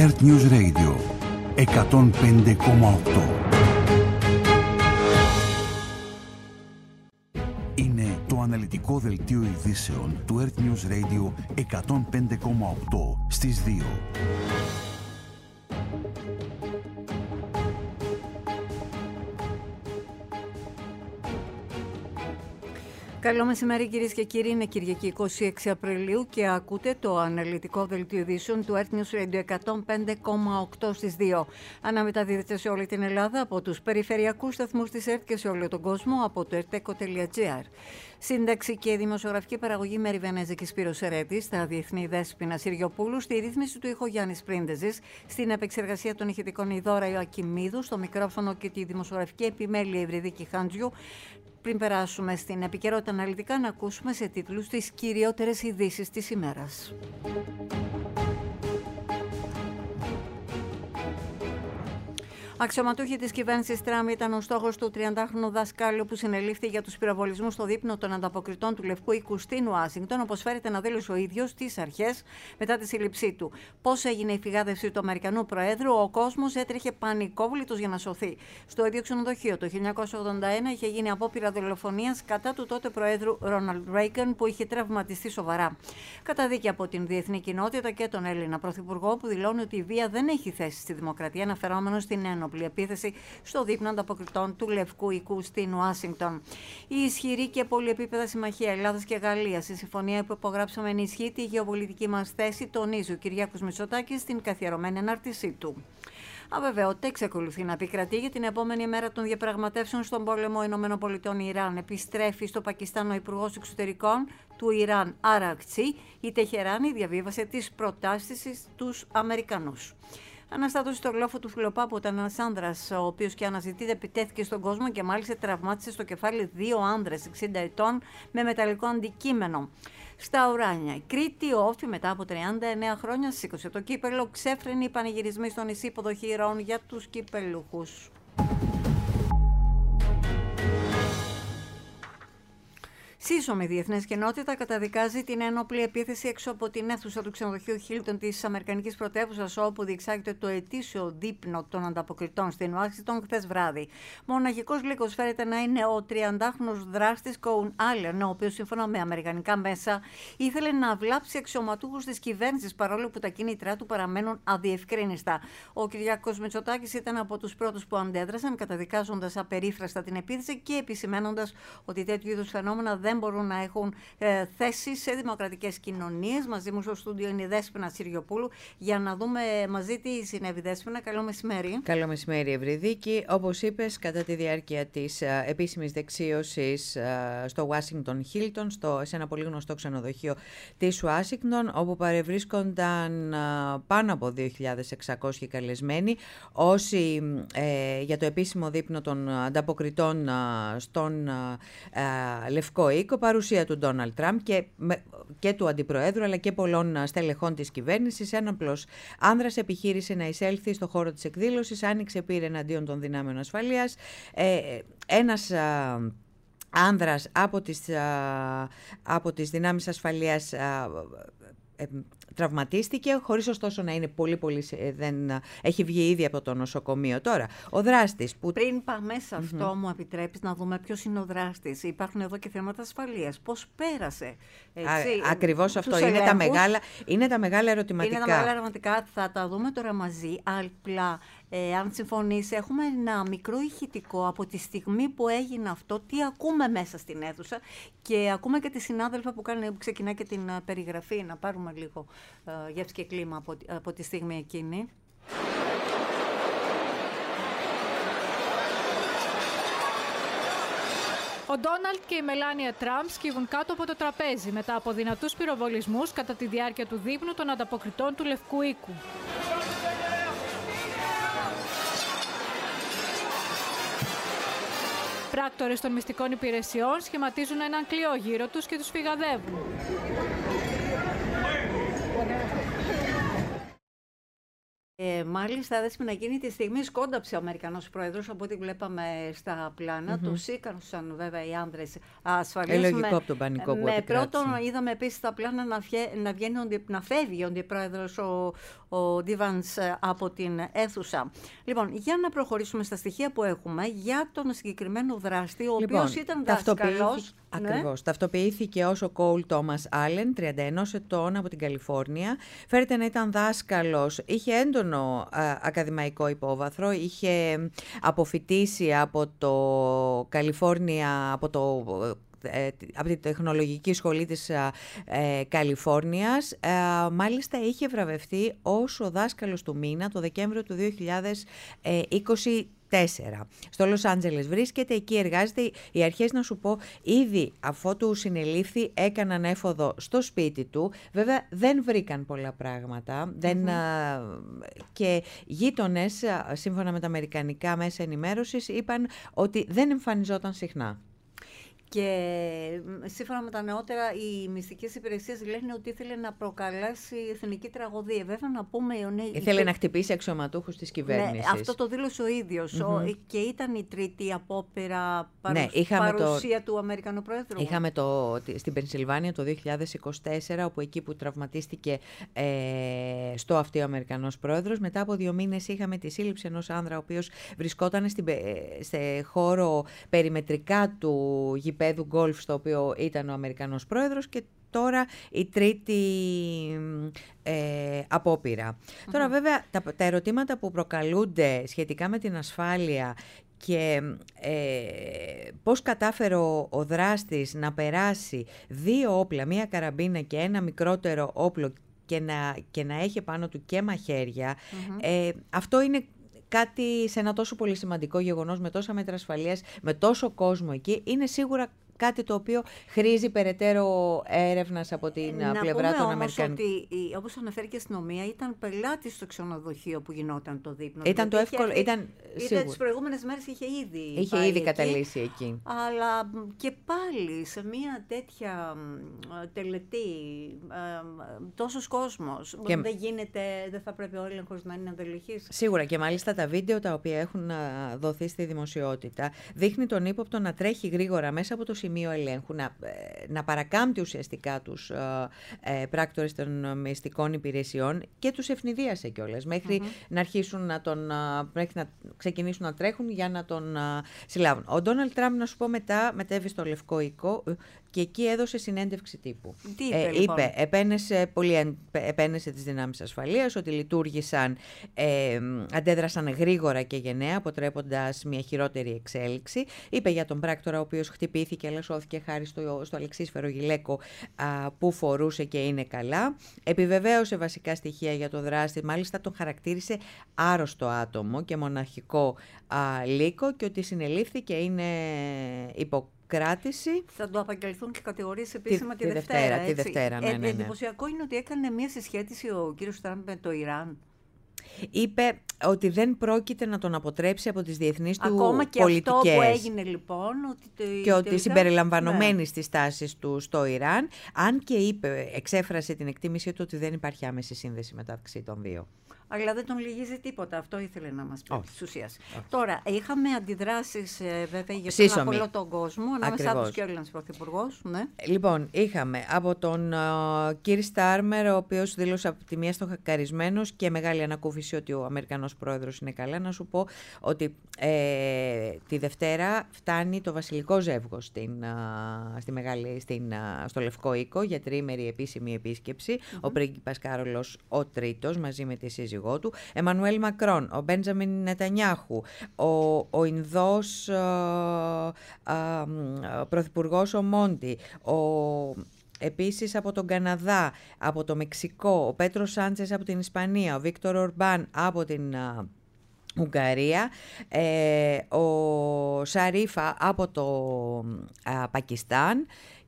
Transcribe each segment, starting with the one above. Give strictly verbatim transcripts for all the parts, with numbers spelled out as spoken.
Earth News Radio εκατόν πέντε κόμμα οκτώ. Είναι το αναλυτικό δελτίο ειδήσεων του Earth News Radio εκατόν πέντε κόμμα οκτώ στις δύο. Καλό μεσημέρι κυρίες και κύριοι, είναι Κυριακή εικοστή έκτη Απριλίου και ακούτε το αναλυτικό δελτίο ειδήσεων του Earth News Radio εκατόν πέντε κόμμα οκτώ στις δύο. Αναμεταδίδεται σε όλη την Ελλάδα από τους περιφερειακούς σταθμούς της ΕΡΤ και σε όλο τον κόσμο από το ερτέκο τελεία τζι άρ. Σύνταξη και δημοσιογραφική παραγωγή Μέρη Βενέζη και Σπύρος Ερέτης, στα διεθνή Δέσποινα Συριοπούλου, στη ρύθμιση του ήχου Γιάννης Πρίντεζης, στην επεξεργασία των ηχητικών η Δώρα Ιωακιμίδου, στο μικρόφωνο και τη δημοσιογραφική επιμέλεια Ευρυδίκη Χάντζιου. Πριν περάσουμε στην επικαιρότητα αναλυτικά, να ακούσουμε σε τίτλους τις κυριότερες ειδήσεις της ημέρας. Αξιωματούχοι της κυβέρνησης Τραμπ ήταν ο στόχος του τριαντάχρονου δασκάλου που συνελήφθη για τους πυροβολισμούς στο δείπνο των ανταποκριτών του Λευκού Οίκου στην Ουάσιγκτον, όπως φέρεται να δήλωσε ο ίδιος στις αρχές μετά τη σύλληψή του. Πώς έγινε η φυγάδευση του Αμερικανού Προέδρου, ο κόσμος έτρεχε πανικόβλητος για να σωθεί. Στο ίδιο ξενοδοχείο το χίλια εννιακόσια ογδόντα ένα είχε γίνει απόπειρα δολοφονίας κατά του τότε Προέδρου Ρόναλντ Ρέιγκαν, που είχε τραυματιστεί σοβαρά. Καταδίκη από την διεθνή κοινότητα και τον Έλληνα Πρωθυπουργό, που δηλώνει ότι η βία δεν έχει θέση στη δημοκρατία, αναφερόμενο στην ένοπλη επίθεση στο δείπνο ανταποκριτών του Λευκού Οίκου στην Ουάσιγκτον. Η ισχυρή και πολυεπίπεδα συμμαχία Ελλάδας και Γαλλίας, η συμφωνία που υπογράψαμε, ενισχύει τη γεωπολιτική μας θέση, τονίζει ο Κυριάκος Μητσοτάκης στην καθιερωμένη ανάρτησή του. Αβεβαιότητα εξακολουθεί να επικρατεί για την επόμενη μέρα των διαπραγματεύσεων στον πόλεμο ΗΠΑ-Ιράν. Επιστρέφει στο Πακιστάν ο Υπουργός Εξωτερικών του Ιράν, Αρακτσί. Η Τεχεράνη διαβίβασε τις προτάσεις στους Αμερικανούς. Αναστάτωσε στο γλόφο του Φιλοπάπου ήταν ένας άνδρας, ο οποίος και αναζητείται επιτέθηκε στον κόσμο και μάλιστα τραυμάτισε στο κεφάλι δύο άνδρες εξήντα ετών με μεταλλικό αντικείμενο. Στα ουράνια, η Κρήτη Όφη μετά από τριάντα εννέα χρόνια σήκωσε το κύπελο, ξέφρενοι πανηγυρισμοί στο νησί, υποδοχή ηρώων για τους κυπελούχους. Σύσσωμη διεθνής κοινότητα καταδικάζει την ένοπλη επίθεση έξω από την αίθουσα του ξενοδοχείου Χίλτον της Αμερικανικής πρωτεύουσας, όπου διεξάγεται το ετήσιο δείπνο των ανταποκριτών στην Ουάσιγκτον χθες βράδυ. Μοναχικός λύκος φέρεται να είναι ο τριαντάχρονος δράστης Κόουν Άλεν, ο οποίος σύμφωνα με αμερικανικά μέσα ήθελε να βλάψει αξιωματούχους της κυβέρνησης, παρόλο που τα κίνητρά του παραμένουν αδιευκρίνιστα. Ο Κυριάκος Μητσοτάκης ήταν από τους πρώτους που αντέδρασαν, καταδικάζοντας απερίφραστα την επίθεση και επισημαίνοντας ότι τέτοιου είδους φαινόμενα δεν μπορούν να έχουν ε, θέση σε δημοκρατικές κοινωνίες. Μαζί μου στο στούντιο είναι η Δέσποινα Συριοπούλου για να δούμε μαζί τι συνέβη. Δέσποινα, καλό μεσημέρι. Καλό μεσημέρι, Ευρυδίκη. Όπως είπες, κατά τη διάρκεια της ε, επίσημης δεξίωσης ε, στο Washington Hilton, στο, σε ένα πολύ γνωστό ξενοδοχείο της Ουάσιγκτον, όπου παρευρίσκονταν ε, πάνω από δύο χιλιάδες εξακόσιοι καλεσμένοι, όσοι ε, για το επίσημο δείπνο των ανταποκριτών ε, στον ε, Λευκό Οίκο, παρουσία του Ντόναλντ Τραμπ και, και του Αντιπροέδρου αλλά και πολλών στελεχών της κυβέρνησης. Ένοπλος άνδρας επιχείρησε να εισέλθει στο χώρο της εκδήλωσης, άνοιξε πύρ εναντίον των δυνάμεων ασφαλείας. Ε, ένας α, άνδρας από τις, α, από τις δυνάμεις ασφαλείας α, Ε, τραυματίστηκε, χωρίς ωστόσο να είναι πολύ πολύ ε, δεν, έχει βγει ήδη από το νοσοκομείο. Τώρα, ο δράστης που... Πριν πάμε σε αυτό, mm-hmm. μου επιτρέπεις να δούμε ποιος είναι ο δράστης. Υπάρχουν εδώ και θέματα ασφαλείας. Πώς πέρασε, έτσι, Α, ακριβώς αυτό είναι τα, μεγάλα, είναι τα μεγάλα ερωτηματικά. Είναι τα μεγάλα ερωτηματικά, θα τα δούμε τώρα μαζί, αλλά ε, αν συμφωνείς, έχουμε ένα μικρό ηχητικό από τη στιγμή που έγινε αυτό, τι ακούμε μέσα στην αίθουσα και ακούμε και τη συνάδελφα που, κάνει, που ξεκινά και την uh, περιγραφή, να πάρουμε λίγο uh, γεύση και κλίμα από, από τη στιγμή εκείνη. Ο Ντόναλντ και η Μελάνια Τραμπ σκύβουν κάτω από το τραπέζι μετά από δυνατούς πυροβολισμούς κατά τη διάρκεια του δείπνου των ανταποκριτών του Λευκού Οίκου. Πράκτορες των μυστικών υπηρεσιών σχηματίζουν έναν κλειό γύρω τους και τους φυγαδεύουν. Ε, μάλιστα, δέσμε να γίνει τη στιγμή σκόνταψε ο Αμερικανός πρόεδρος, από ό,τι βλέπαμε στα πλάνα. Mm-hmm. Του σήκανουσαν βέβαια οι άνδρες ασφαλείας. Ε, λογικό από τον πανικό που με πρώτον, είδαμε επίσης στα πλάνα να, φιέ, να, βγαίνει, να φεύγει ο αντιπρόεδρος ο, ο Ντίβανς από την αίθουσα. Λοιπόν, για να προχωρήσουμε στα στοιχεία που έχουμε για τον συγκεκριμένο δράστη, ο λοιπόν, οποίος ήταν δάσκαλος. Ακριβώς. Ναι. Ταυτοποιήθηκε ως ο Κόουλ Τόμας Άλεν, τριάντα ένα ετών, από την Καλιφόρνια. Φέρεται να ήταν δάσκαλος, είχε έντονο α, ακαδημαϊκό υπόβαθρο, είχε αποφοιτήσει από το Καλιφόρνια, από το... από τη τεχνολογική σχολή της ε, Καλιφόρνιας. Ε, μάλιστα είχε βραβευτεί ως ο δάσκαλος του μήνα το Δεκέμβριο του δύο χιλιάδες είκοσι τέσσερα. Στο Λος Άντζελες βρίσκεται, εκεί εργάζεται. Οι αρχές, να σου πω, ήδη αφότου συνελήφθη έκαναν έφοδο στο σπίτι του. Βέβαια δεν βρήκαν πολλά πράγματα. Mm-hmm. Δεν, α, και γείτονες, σύμφωνα με τα αμερικανικά μέσα ενημέρωσης, είπαν ότι δεν εμφανιζόταν συχνά. Και σύμφωνα με τα νεότερα, οι μυστικές υπηρεσίες λένε ότι ήθελε να προκαλέσει εθνική τραγωδία. Βέβαια, να πούμε. Ήθελε και... να χτυπήσει αξιωματούχους της κυβέρνησης. Ναι, αυτό το δήλωσε ο ίδιος. Mm-hmm. Ο... Και ήταν η τρίτη απόπειρα παρουσ... ναι, παρουσία το... του Αμερικανού Πρόεδρου. Είχαμε το... στην Πενσιλβάνια το δύο χιλιάδες είκοσι τέσσερα, όπου εκεί που τραυματίστηκε ε, στο αυτί ο Αμερικανός Πρόεδρος. Μετά από δύο μήνες είχαμε τη σύλληψη ενός άνδρα, ο οποίος βρισκόταν στην... σε χώρο περιμετρικά του γηπέδου γκολφ, στο οποίο ήταν ο Αμερικανός Πρόεδρος, και τώρα η τρίτη ε, απόπειρα. Mm-hmm. Τώρα βέβαια τα, τα ερωτήματα που προκαλούνται σχετικά με την ασφάλεια και ε, πώς κατάφερε ο, ο δράστης να περάσει δύο όπλα, μία καραμπίνα και ένα μικρότερο όπλο, και να, και να έχει πάνω του και μαχαίρια, mm-hmm. ε, αυτό είναι κάτι σε ένα τόσο πολύ σημαντικό γεγονός, με τόσα μέτρα ασφαλείας, με τόσο κόσμο εκεί, είναι σίγουρα κάτι το οποίο χρήζει περαιτέρω έρευνας από την να πλευρά των Αμερικανών. Να πούμε όμως ότι, όπως αναφέρει και η αστυνομία, ήταν πελάτης στο ξενοδοχείο που γινόταν το δείπνο. Ήταν το εύκολο, είχε, ήταν σίγουρα. Τις προηγούμενες μέρες είχε ήδη Είχε ήδη εκεί, καταλύσει εκεί. Αλλά και πάλι σε μια τέτοια τελετή, τόσος κόσμος, και δεν γίνεται, δεν θα πρέπει ο έλεγχος να είναι αντελεχής. Σίγουρα, και μάλιστα τα βίντεο τα οποία έχουν δοθεί στη δημοσιότητα δείχνει τον ύποπτο να τρέχει γρήγορα μέσα από το σημείο ελέγχου, να, να παρακάμπτει ουσιαστικά τους ε, πράκτορες των μυστικών υπηρεσιών και τους ευνηδίασε κιόλας, μέχρι mm-hmm. να αρχίσουν να τον, μέχρι να ξεκινήσουν να τρέχουν για να τον α, συλλάβουν. Ο Ντόναλντ Τραμπ, να σου πω, μετά μετέβη στο Λευκό Οίκο και εκεί έδωσε συνέντευξη τύπου. Τι είπε, ε, λοιπόν? είπε επένεσε, πολύ, επένεσε τις δυνάμεις ασφαλείας, ότι λειτουργήσαν, ε, αντέδρασαν γρήγορα και γενναία, αποτρέποντας μια χειρότερη εξέλιξη. Είπε για τον πράκτορα, ο οποίος χτυπήθηκε, αλλά σώθηκε χάρη στο, στο αλεξίσφαιρο γυλαίκο α, που φορούσε και είναι καλά. Επιβεβαίωσε βασικά στοιχεία για το δράστη, μάλιστα τον χαρακτήρισε άρρωστο άτομο και μοναχικό α, λύκο, και ότι συνελήφθηκε, είναι υποκράτηση. Θα το απαγγελθούν και κατηγορίες επίσημα τη, τη Δευτέρα. Δευτέρα, τη Δευτέρα, ναι, ναι, ναι. Εντυπωσιακό είναι ότι έκανε μια συσχέτιση ο κύριος Τραμπ με το Ιράν. Είπε ότι δεν πρόκειται να τον αποτρέψει από τις διεθνείς του ακόμα και πολιτικές. Αυτό που έγινε λοιπόν. Ότι το, και το ότι ήταν, συμπεριλαμβανομένη ναι. στις τάσεις του στο Ιράν, αν και είπε, εξέφρασε την εκτίμησή του ότι δεν υπάρχει άμεση σύνδεση μεταξύ των δύο. Αλλά δεν τον λυγίζει τίποτα. Αυτό ήθελε να μας πει της ουσίας. Τώρα, είχαμε αντιδράσεις ε, βέβαια για τον από όλο τον κόσμο, ανάμεσά τους και ο Έλληνας Πρωθυπουργός. Ναι. Λοιπόν, είχαμε από τον uh, Κίρ Στάρμερ, ο οποίος δήλωσε από τη μία στοχακαρισμένος και μεγάλη ανακούφιση ότι ο Αμερικανός Πρόεδρος είναι καλά. Να σου πω ότι ε, τη Δευτέρα φτάνει το βασιλικό ζεύγος στην, uh, στη μεγάλη, στην, uh, στο Λευκό Οίκο για τριήμερη επίσημη επίσκεψη. Mm-hmm. Ο πρίγκιπας Κάρολος ο Τρίτος μαζί με τη σύζυγό του, Εμμανουέλ Μακρόν, ο Μπέντζαμιν Νετανιάχου, ο, ο Ινδός α, α, πρωθυπουργός ο Μόντι, ο, επίσης από τον Καναδά, από το Μεξικό, ο Πέτρο Σάντσες από την Ισπανία, ο Βίκτορ Ορμπάν από την α, Ουγγαρία, ε, ο Σαρίφα από το α, Πακιστάν,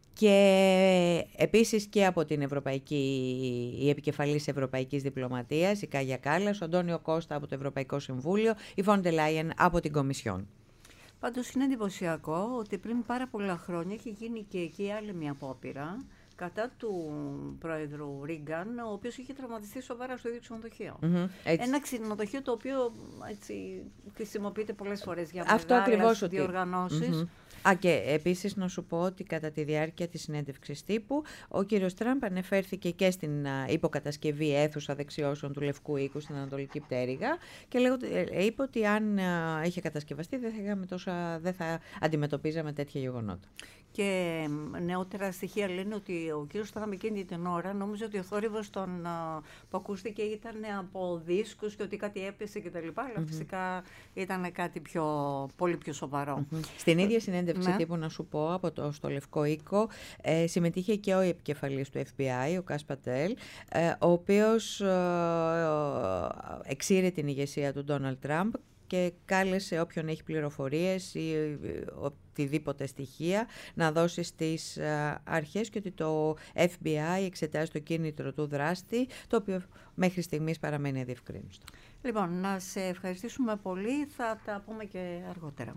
και επίσης και από την Ευρωπαϊκή, η επικεφαλής Ευρωπαϊκής Διπλωματίας, η Κάγια Κάλλας, ο Αντώνιο Κώστα από το Ευρωπαϊκό Συμβούλιο, η Φον ντερ Λάιεν από την Κομισιόν. Πάντως είναι εντυπωσιακό ότι πριν πάρα πολλά χρόνια έχει γίνει και εκεί άλλη μια απόπειρα κατά του πρόεδρου Ρίγκαν, ο οποίος είχε τραυματιστεί σοβαρά στο ίδιο ξενοδοχείο. Mm-hmm, Ένα ξενοδοχείο το οποίο έτσι, χρησιμοποιείται πολλές φορές για αυτό μεγάλες ότι... διοργανώσεις. Mm-hmm. Α, και επίσης να σου πω ότι κατά τη διάρκεια της συνέντευξης τύπου ο κύριος Τραμπ ανεφέρθηκε και στην υποκατασκευή αίθουσα δεξιώσεων του Λευκού Οίκου στην Ανατολική Πτέρυγα και λέγω, είπε ότι αν είχε κατασκευαστεί δεν θα, είχαμε τόσα, δεν θα αντιμετωπίζαμε τέτοια γεγονότα. Και νεότερα στοιχεία λένε ότι ο κύριος Τραμπ εκείνη την ώρα νόμιζε ότι ο θόρυβος τον, που ακούστηκε ήταν από δίσκους και ότι κάτι έπεσε κτλ. Αλλά mm-hmm. φυσικά ήταν κάτι πιο, πολύ πιο σοβαρό. Mm-hmm. Στην ίδια συνέντευξη ναι. τύπου να σου πω από το, στο Λευκό Οίκο ε, συμμετείχε και ο επικεφαλής του Εφ Μπι Άι, ο Κας Πατέλ, ε, ο οποίος ε, ε, εξήρε την ηγεσία του Ντόναλντ Τραμπ και κάλεσε όποιον έχει πληροφορίες ή οτιδήποτε στοιχεία να δώσει στις αρχές και ότι το Εφ Μπι Άι εξετάζει το κίνητρο του δράστη, το οποίο μέχρι στιγμής παραμένει αδιευκρίνιστο. Λοιπόν, να σε ευχαριστήσουμε πολύ, θα τα πούμε και αργότερα.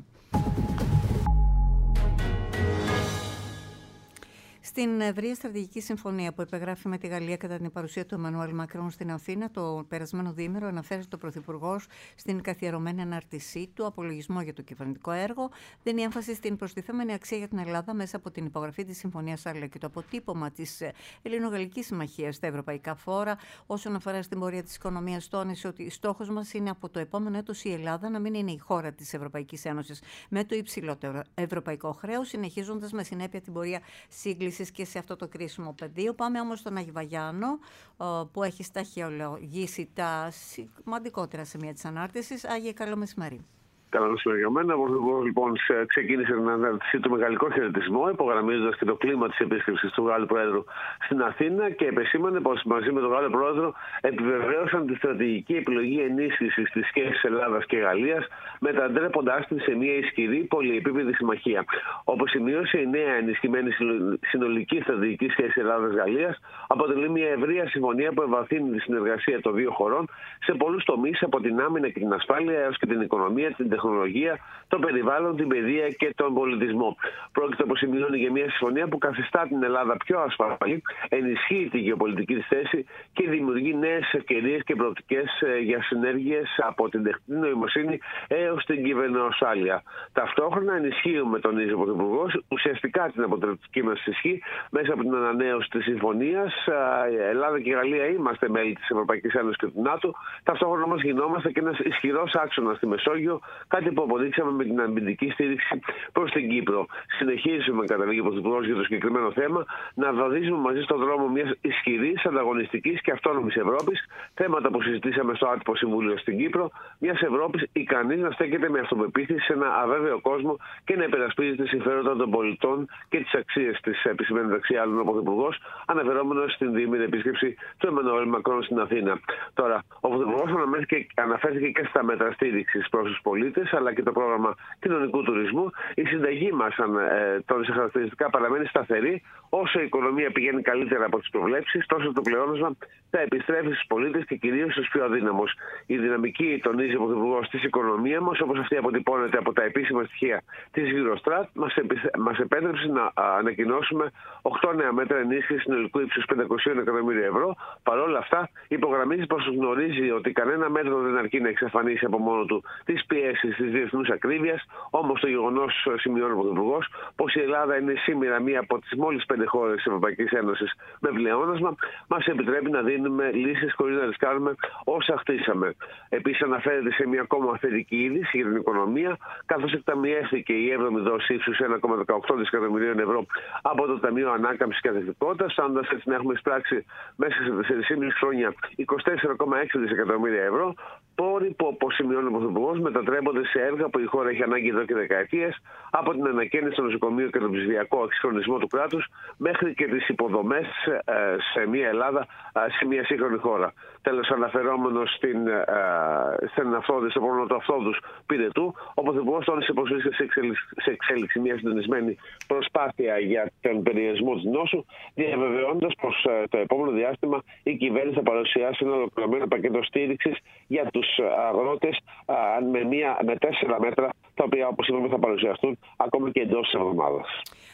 Στην ευρεία στρατηγική συμφωνία που υπεγράφει με τη Γαλλία κατά την παρουσία του Εμμανουέλ Μακρόν στην Αθήνα το περασμένο διήμερο, αναφέρεται ο Πρωθυπουργός στην καθιερωμένη ανάρτησή του, απολογισμό για το κυβερνητικό έργο, δίνει έμφαση στην προστιθέμενη αξία για την Ελλάδα μέσα από την υπογραφή της συμφωνίας αλλά και το αποτύπωμα της Ελληνογαλλικής Συμμαχίας στα ευρωπαϊκά φόρα. Όσον αφορά στην πορεία της οικονομίας, τόνισε ότι στόχος μας είναι από το επόμενο έτος η Ελλάδα να μην είναι η χώρα της Ευρωπαϊκής Ένωσης με το υψηλότερο ευρωπαϊκό χρέος, συνεχίζοντας με συνέπεια την πορεία σύγκλησης και σε αυτό το κρίσιμο πεδίο. Πάμε όμως στον Άγιο Βαγιάνο, που έχει σταχυολογήσει τα σημαντικότερα σημεία της ανάρτησης. Άγιε, καλό μεσημέρι. Καλό μεσημέρι για μένα. Ο Πρωθυπουργός λοιπόν ξεκίνησε την ανάρτησή του μεγαλικό χαιρετισμό, υπογραμμίζοντας και το κλίμα της επίσκεψης του Γάλλου Πρόεδρου στην Αθήνα και επεσήμανε πως μαζί με τον Γάλλο Πρόεδρο επιβεβαίωσαν τη στρατηγική επιλογή ενίσχυσης της σχέσης Ελλάδας και Γαλλίας, μετατρέποντάς την σε μια ισχυρή πολυεπίπεδη συμμαχία. Όπως σημείωσε, η νέα ενισχυμένη συνολική στρατηγική σχέση Ελλάδας-Γαλλίας αποτελεί μια ευρεία συμφωνία που ευαθύνει τη συνεργασία των δύο χωρών σε πολλούς τομείς, από την άμυνα και την ασφάλεια έως και την οικονομία, την τεχνολογία, το περιβάλλον, την παιδεία και τον πολιτισμό. Πρόκειται, όπως σημειώνει, για μια συμφωνία που καθιστά την Ελλάδα πιο ασφαλή, ενισχύει τη γεωπολιτική της θέση και δημιουργεί νέες ευκαιρίες και προοπτικές για συνέργειες από την τεχνητή νοημοσύνη έως την κυβερνοασφάλεια. Ταυτόχρονα ενισχύουμε, τονίζει ο Πρωθυπουργός, ουσιαστικά την αποτελεσματική μας ισχύ μέσα από την ανανέωση της συμφωνίας. Η Ελλάδα και η Γαλλία είμαστε μέλη της Ευρωπαϊκής Ένωσης και του ΝΑΤΟ. Ταυτόχρονα όμως γινόμαστε και ένας ισχυρός άξονας στη Μεσόγειο, κάτι που αποδείξαμε με την αμυντική στήριξη προς την Κύπρο. Συνεχίζουμε, καταλήγει ο Πρωθυπουργός, για το συγκεκριμένο θέμα, να βαδίζουμε μαζί στον δρόμο μιας ισχυρής, ανταγωνιστικής και αυτόνομης Ευρώπης, θέματα που συζητήσαμε στο άτυπο συμβούλιο στην Κύπρο, μιας Ευρώπης ικανής να στέκεται με αυτοπεποίθηση σε ένα αβέβαιο κόσμο και να υπερασπίζεται συμφέροντα των πολιτών και τις αξίες της, επισημαίνει μεταξύ άλλων ο Πρωθυπουργός, αναφερόμενος στην διήμερη επίσκεψη του Εμμανουέλ Μακρόν στην Αθήνα. Τώρα, ο Πρωθυπουργός αναφέρθηκε και στα μέτρα στήριξης προς τους πολίτες, αλλά και το πρόγραμμα κοινωνικού τουρισμού. Η συνταγή μας, αν ε, τόνισε χαρακτηριστικά, παραμένει σταθερή. Όσο η οικονομία πηγαίνει καλύτερα από τις προβλέψεις, τόσο το πλεόνασμα θα επιστρέφει στους πολίτες και κυρίως στους πιο αδύναμους. Η δυναμική, τονίζει ο Πρωθυπουργός, της οικονομίας μας, όπως αυτή αποτυπώνεται από τα επίσημα στοιχεία της Eurostat, μας, επι... μας επέτρεψε να ανακοινώσουμε οκτώ νέα μέτρα ενίσχυσης συνολικού ύψους πεντακόσια εκατομμύρια ευρώ. Παρ' όλα αυτά, υπογραμμίζει πως γνωρίζει ότι κανένα μέτρο δεν αρκεί να εξαφανίσει από μόνο του τις πιέσεις της διεθνούς ακρίβειας. Όμως το γεγονός, σημειώνει ο Πρωθυπουργός, πως η Ελλάδα είναι σήμερα μία από τις μόλις πέντε χώρες της Ευρωπαϊκής Ένωσης με πλεόνασμα, μας επιτρέπει να δίνουμε λύσεις χωρίς να ρισκάρουμε όσα χτίσαμε. Επίσης, αναφέρεται σε μια ακόμα θετική είδηση για την οικονομία, καθώς εκταμιεύθηκε η έβδομη δόση ύψους ένα κόμμα δεκαοκτώ δισεκατομμυρίων ευρώ από το Ταμείο Ανάκαμψης και Ανθεκτικότητας, φτάνοντας έτσι να έχουμε εισπράξει μέσα σε τέσσερα και μισό χρόνια είκοσι τέσσερα κόμμα έξι δισεκατομμύρια ευρώ. Πόροι που, όπως σημειώνει ο Πρωθυπουργός, μετατρέπονται σε έργα που η χώρα έχει ανάγκη εδώ και δεκαετίες, από την ανακαίνιση των νοσοκομείων και τον ψηφιακό εξυγχρονισμό του κράτους, μέχρι και τις υποδομές ε, σε μια Ελλάδα, ε, σε μια σύγχρονη χώρα. Τέλος, αναφερόμενος στην, ε, στην αυτόδη, στο πρόβλημα του αυτόδους πυρετού, ο Πρωθυπουργός τόνισε πως βρίσκεται σε εξέλιξη, σε εξέλιξη μια συντονισμένη προσπάθεια για τον περιορισμό της νόσου, διαβεβαιώντας πως ε, το επόμενο διάστημα η κυβέρνηση θα παρουσιάσει ένα ολοκληρωμένο πακέτο στήριξης για τους αγρότες με, μία, με τέσσερα μέτρα, τα οποία, όπως είπαμε, θα παρουσιαστούν ακόμα και εντός της εβδομάδας.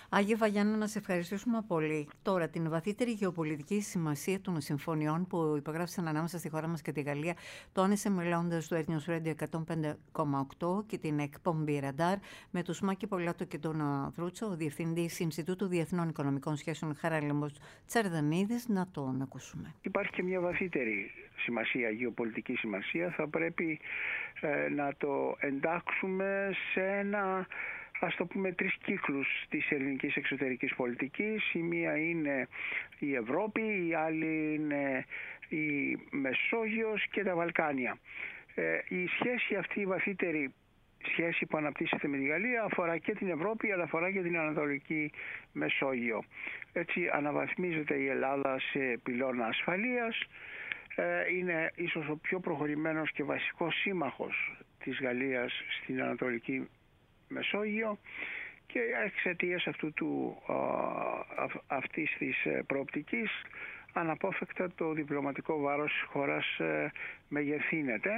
Άγιε Βαγιάννα, να σε ευχαριστήσουμε πολύ. Τώρα, την βαθύτερη γεωπολιτική σημασία των συμφωνιών που υπογράφησαν ανάμεσα στη χώρα μας και τη Γαλλία, τόνισε μιλώντας του Earth News Radio εκατόν πέντε κόμμα οκτώ και την εκπομπή Ραντάρ με του Μάκη Πολάτο και τον Δρούτσο, ο Διευθυντής Ινστιτούτου Διεθνών Οικονομικών Σχέσεων Χαράλαμπος Τσαρδανίδης. Να τον ακούσουμε. Υπάρχει και μια βαθύτερη σημασία, γεωπολιτική σημασία. Θα πρέπει ε, να το εντάξουμε σε ένα, ας το πούμε, τρεις κύκλους της ελληνικής εξωτερικής πολιτικής. Η μία είναι η Ευρώπη, η άλλη είναι η Μεσόγειος και τα Βαλκάνια. Ε, η σχέση αυτή, η βαθύτερη σχέση που αναπτύσσεται με τη Γαλλία, αφορά και την Ευρώπη, αλλά αφορά και την Ανατολική Μεσόγειο. Έτσι αναβαθμίζεται η Ελλάδα σε πυλώνα ασφαλείας. Ε, είναι ίσως ο πιο προχωρημένος και βασικός σύμμαχος της Γαλλίας στην Ανατολική Μεσόγειο και εξαιτίας αυτού του, α, α, αυτής της προοπτικής αναπόφευκτα το διπλωματικό βάρος της χώρας ε, μεγεθύνεται.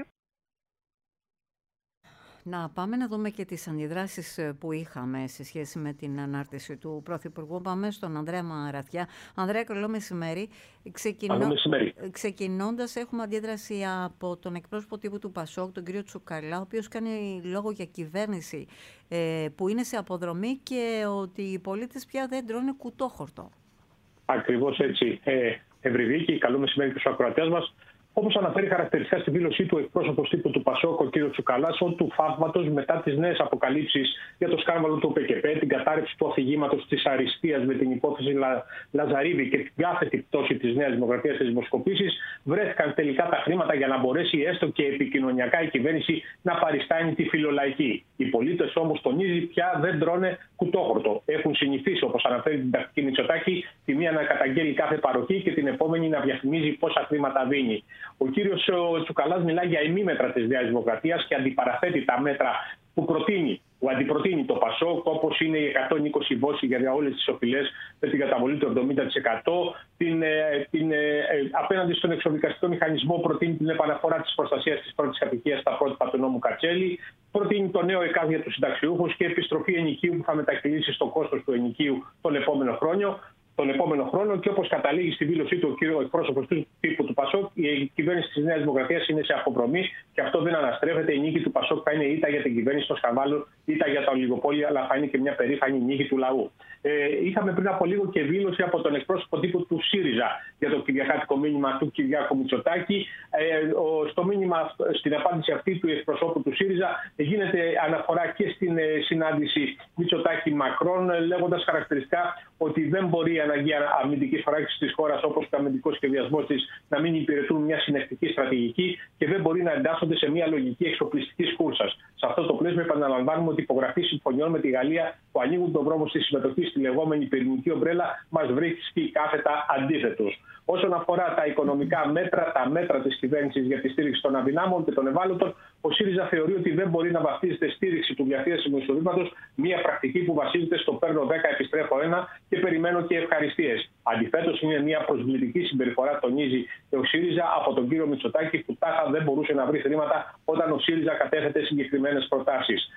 Να πάμε να δούμε και τις αντιδράσεις που είχαμε σε σχέση με την ανάρτηση του Πρωθυπουργού. Πάμε στον Ανδρέα Μαραθιά. Ανδρέα, καλό μεσημέρι. Ξεκινώ... Καλό μεσημέρι. Ξεκινώντας, έχουμε αντίδραση από τον εκπρόσωπο τύπου του Πασόκ, τον κύριο Τσουκαλά, ο οποίος κάνει λόγο για κυβέρνηση ε, που είναι σε αποδρομή και ότι οι πολίτες πια δεν τρώνε κουτόχορτο. Ακριβώς έτσι. Ε, Ευρυδίκη, καλό μεσημέρι και στους ακροατές μας. Όπως αναφέρει χαρακτηριστικά στη δήλωσή του εκπρόσωπος τύπου του Πασόκ, ο κ. Τσουκαλάς, ότι του φαύματος μετά τις νέες αποκαλύψεις για το σκάνδαλο του ΠΚΠ, την κατάρρευση του αφηγήματος της αριστείας με την υπόθεση Λα... Λαζαρίδη και την κάθετη πτώση της Νέας Δημοκρατίας στις δημοσκοπήσεις, βρέθηκαν τελικά τα χρήματα για να μπορέσει έστω και επικοινωνιακά η κυβέρνηση να παριστάνει τη φιλολαϊκή. Οι πολίτες όμως, τονίζει, πια δεν τρώνε κουτόχορτο. Έχουν συνηθίσει, όπως αναφέρει την τακτική Μητσοτάκη, τη μία να καταγγέλει κάθε παροχή και την επόμενη να διαφημίζει πόσα χρήματα δίνει. Ο κύριος Τσουκαλάς μιλάει για ημίμετρα της Νέας Δημοκρατίας και αντιπαραθέτει τα μέτρα που προτείνει, που αντιπροτείνει το Πασόκ, όπως είναι οι εκατόν είκοσι βόση για όλες τις οφειλές με την καταβολή του εβδομήντα τοις εκατό, την, την, απέναντι στον εξοδικαστικό μηχανισμό προτείνει την επαναφορά της προστασίας της πρώτης κατοικίας στα πρότυπα του νόμου Κατσέλη, προτείνει το νέο ΕΚΑΒ για τους συνταξιούχους και επιστροφή ενοικίου που θα μετακυλήσει στο κόστος του ενοικίου τον επόμενο χρόνο. τον επόμενο χρόνο και όπως καταλήγει στη δήλωσή του ο εκπρόσωπος του τύπου του Πασόκ, η κυβέρνηση της Νέας Δημοκρατίας είναι σε αποδρομή και αυτό δεν αναστρέφεται. Η νίκη του Πασόκ θα είναι είτε για την κυβέρνηση των σκανδάλων είτε για τα ολιγοπόλια, αλλά θα είναι και μια περήφανη νίκη του λαού. Ε, είχαμε πριν από λίγο και δήλωση από τον εκπρόσωπο τύπου του ΣΥΡΙΖΑ για το κυριακάτικο μήνυμα του Κυριάκου Μητσοτάκη. Ε, ο, στο μήνυμα, στην απάντηση αυτή του εκπροσώπου του ΣΥΡΙΖΑ γίνεται αναφορά και στην ε, συνάντηση Μητσοτάκη-Μακρόν, λέγοντας χαρακτηριστικά ότι δεν μπορεί η αναγκαία αμυντική φράκηση της χώρας όπως και ο αμυντικός σχεδιασμός της να μην υπηρετούν μια συνεχτική στρατηγική και δεν μπορεί να εντάσσονται σε μια λογική εξοπλιστικής κούρσας. Σε αυτό το πλαίσιο, επαναλαμβάνουμε ότι η υπογραφή συμφωνιών με τη Γαλλία που ανοίγουν τον δρόμο στη συμμετοχή στη λεγόμενη πυρηνική ομπρέλα μας βρίσκει κάθετα αντίθετους. Όσον αφορά τα οικονομικά μέτρα, τα μέτρα της κυβέρνησης για τη στήριξη των αδυνάμων και των ευάλωτων, ο ΣΥΡΙΖΑ θεωρεί ότι δεν μπορεί να βαφτίζεται στήριξη του διαθέσιμου εισοδήματος μια πρακτική που βασίζεται στο παίρνω δέκα, επιστρέφω ένα και περιμένω και ευχαριστίες. Αντιθέτως, είναι μια προσβλητική συμπεριφορά, τονίζει ο ΣΥΡΙΖΑ, από τον κύριο Μητσοτάκη, που τάχα δεν μπορούσε να βρει χρήματα όταν ο ΣΥΡΙΖΑ κατέθετε συγκεκριμένες προτάσεις.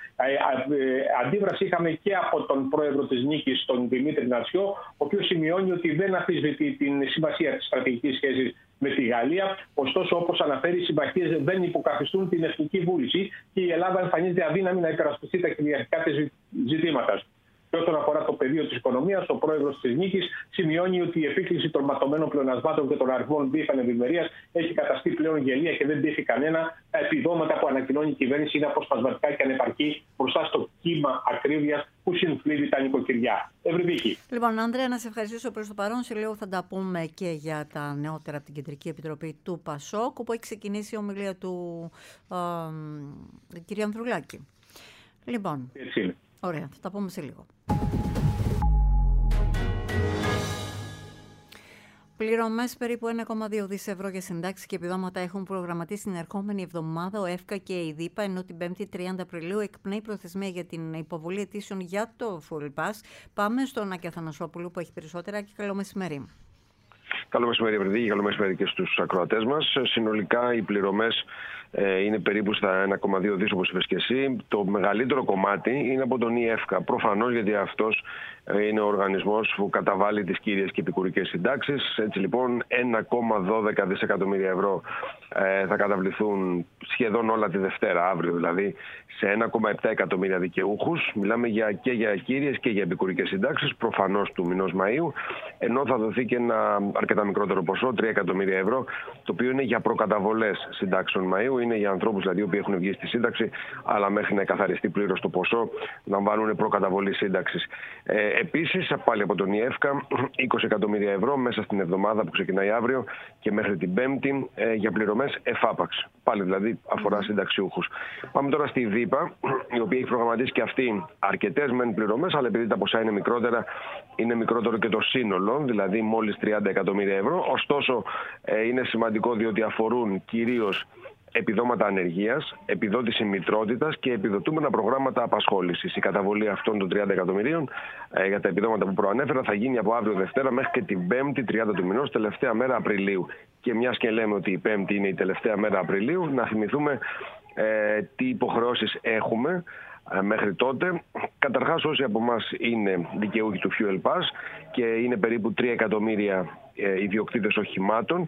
Αντίδραση είχαμε και από τον πρόεδρο της Νίκης, τον Δημήτρη Νατσιό, ο οποίος σημειώνει ότι δεν αμφισβητεί την σημασία της στρατηγικής σχέσης με τη Γαλλία. Ωστόσο, όπως αναφέρει, οι συμμαχίες δεν υποκαθιστούν την εθνική βούληση και η Ελλάδα εμφανίζεται αδύναμη να υπερασπιστεί τα κυριαρχικά της ζητήματα. Και όσον αφορά το πεδίο της οικονομίας, ο πρόεδρος της Νίκης σημειώνει ότι η επίκληση των ματωμένων πλεονασμάτων και των αριθμών δίθεν ευημερίας έχει καταστεί πλέον γελία και δεν τύχει κανένα. Τα επιδόματα που ανακοινώνει η κυβέρνηση είναι αποσπασματικά και ανεπαρκή μπροστά στο κύμα ακρίβειας που συνθλίβει τα νοικοκυριά. Ευρυδίκη. Λοιπόν, Ανδρέα, να σε ευχαριστήσω προς το παρόν. Σε λίγο θα τα πούμε και για τα νεότερα από την Κεντρική Επιτροπή του Πασόκ, όπου έχει ξεκινήσει η ομιλία του ε, κ. Ανδρουλάκη. Λοιπόν, έτσι είναι. Ωραία, θα τα πούμε σε λίγο. Πληρωμές περίπου ένα κόμμα δύο δισεκατομμύρια ευρώ για συντάξεις και επιδόματα έχουν προγραμματίσει την ερχόμενη εβδομάδα ο ΕΦΚΑ και η ΔΥΠΑ, ενώ την πέμπτη τριάντα Απριλίου εκπνέει προθεσμία για την υποβολή αιτήσεων για το Full Pass. Πάμε στον Άκη Αθανασόπουλο που έχει περισσότερα. Και καλό μεσημέρι. Καλό μεσημέρι, Ευρυδίκη, καλό μεσημέρι και στους ακροατές μας. Συνολικά οι πληρωμές ε, είναι περίπου στα ένα κόμμα δύο δισεκατομμύρια, όπως είπες και εσύ. Το μεγαλύτερο κομμάτι είναι από τον ΙΕΦΚΑ. Προφανώς, γιατί αυτός είναι ο οργανισμός που καταβάλει τις κύριες και επικουρικές συντάξεις. Έτσι λοιπόν ένα κόμμα δώδεκα δισεκατομμύρια ευρώ ε, θα καταβληθούν σχεδόν όλα τη Δευτέρα, αύριο δηλαδή, σε ένα κόμμα επτά εκατομμύρια δικαιούχους. Μιλάμε για, και για κύριες και για επικουρικές συντάξεις, προφανώς του μηνός Μαΐου, ενώ θα δοθεί και ένα αρκετά μικρότερο ποσό, τρία εκατομμύρια ευρώ, το οποίο είναι για προκαταβολές συντάξεων Μαΐου, είναι για ανθρώπους δηλαδή που έχουν βγει στη σύνταξη, αλλά μέχρι να καθαριστεί πλήρως το ποσό, λαμβάνουν προκαταβολή σύνταξης. Ε, επίσης, πάλι από τον ΙΕΦΚΑ, είκοσι εκατομμύρια ευρώ μέσα στην εβδομάδα που ξεκινάει αύριο και μέχρι την Πέμπτη ε, για πληρωμές εφάπαξ. Πάλι δηλαδή αφορά συνταξιούχους. Πάμε τώρα στη ΔΥΠΑ, η οποία έχει προγραμματίσει και αυτή αρκετές μεν πληρωμές, αλλά επειδή τα ποσά είναι μικρότερα, είναι μικρότερο και το σύνολο, δηλαδή μόλις τριάντα εκατομμύρια ευρώ. Ωστόσο, ε, είναι σημαντικό διότι αφορούν κυρίως επιδόματα ανεργίας, επιδότηση μητρότητας και επιδοτούμενα προγράμματα απασχόλησης. Η καταβολή αυτών των τριάντα εκατομμυρίων ε, για τα επιδόματα που προανέφερα θα γίνει από αύριο Δευτέρα μέχρι και την Πέμπτη, τριάντα του μηνός, τελευταία μέρα Απριλίου. Και μιας και λέμε ότι η Πέμπτη είναι η τελευταία μέρα Απριλίου, να θυμηθούμε ε, τι υποχρεώσεις έχουμε ε, μέχρι τότε. Καταρχάς, όσοι από εμάς είναι δικαιούχοι του Fuel Pass και είναι περίπου τρία εκατομμύρια ε, ιδιοκτήτες οχημάτων,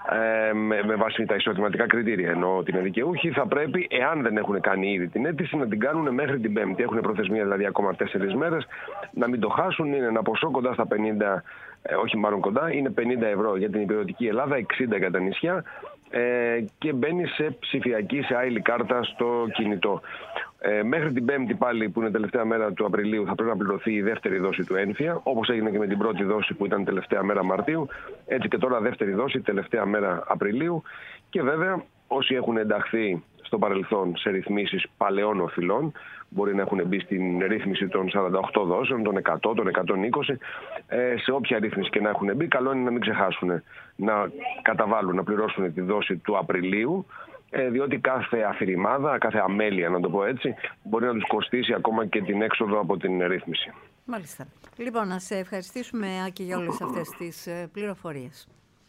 Ε, με, με βάση τα εισοδηματικά κριτήρια, ενώ ότι είναι δικαιούχοι, θα πρέπει, εάν δεν έχουν κάνει ήδη την αίτηση, να την κάνουν μέχρι την Πέμπτη. Έχουν προθεσμία δηλαδή ακόμα τέσσερις μέρες, να μην το χάσουν. Είναι ένα ποσό κοντά στα πενήντα, ε, όχι μάλλον κοντά, είναι πενήντα ευρώ για την υπηρετική Ελλάδα, εξήντα για τα νησιά ε, και μπαίνει σε ψηφιακή, σε άειλη κάρτα στο κινητό. Ε, μέχρι την Πέμπτη πάλι, που είναι τελευταία μέρα του Απριλίου, θα πρέπει να πληρωθεί η δεύτερη δόση του ένφια, όπως έγινε και με την πρώτη δόση που ήταν τελευταία μέρα Μαρτίου. Έτσι και τώρα δεύτερη δόση, τελευταία μέρα Απριλίου. Και βέβαια όσοι έχουν ενταχθεί στο παρελθόν σε ρυθμίσεις παλαιών οφειλών, μπορεί να έχουν μπει στην ρύθμιση των σαράντα οκτώ δόσεων, των εκατό, των εκατόν είκοσι, ε, σε όποια ρύθμιση και να έχουν μπει, καλό είναι να μην ξεχάσουν να καταβάλουν, να πληρώσουν τη δόση του Απριλίου, διότι κάθε αφηρημάδα, κάθε αμέλεια, να το πω έτσι, μπορεί να τους κοστίσει ακόμα και την έξοδο από την ρύθμιση. Μάλιστα. Λοιπόν, να σε ευχαριστήσουμε, Άκη, για όλες αυτές τις πληροφορίες.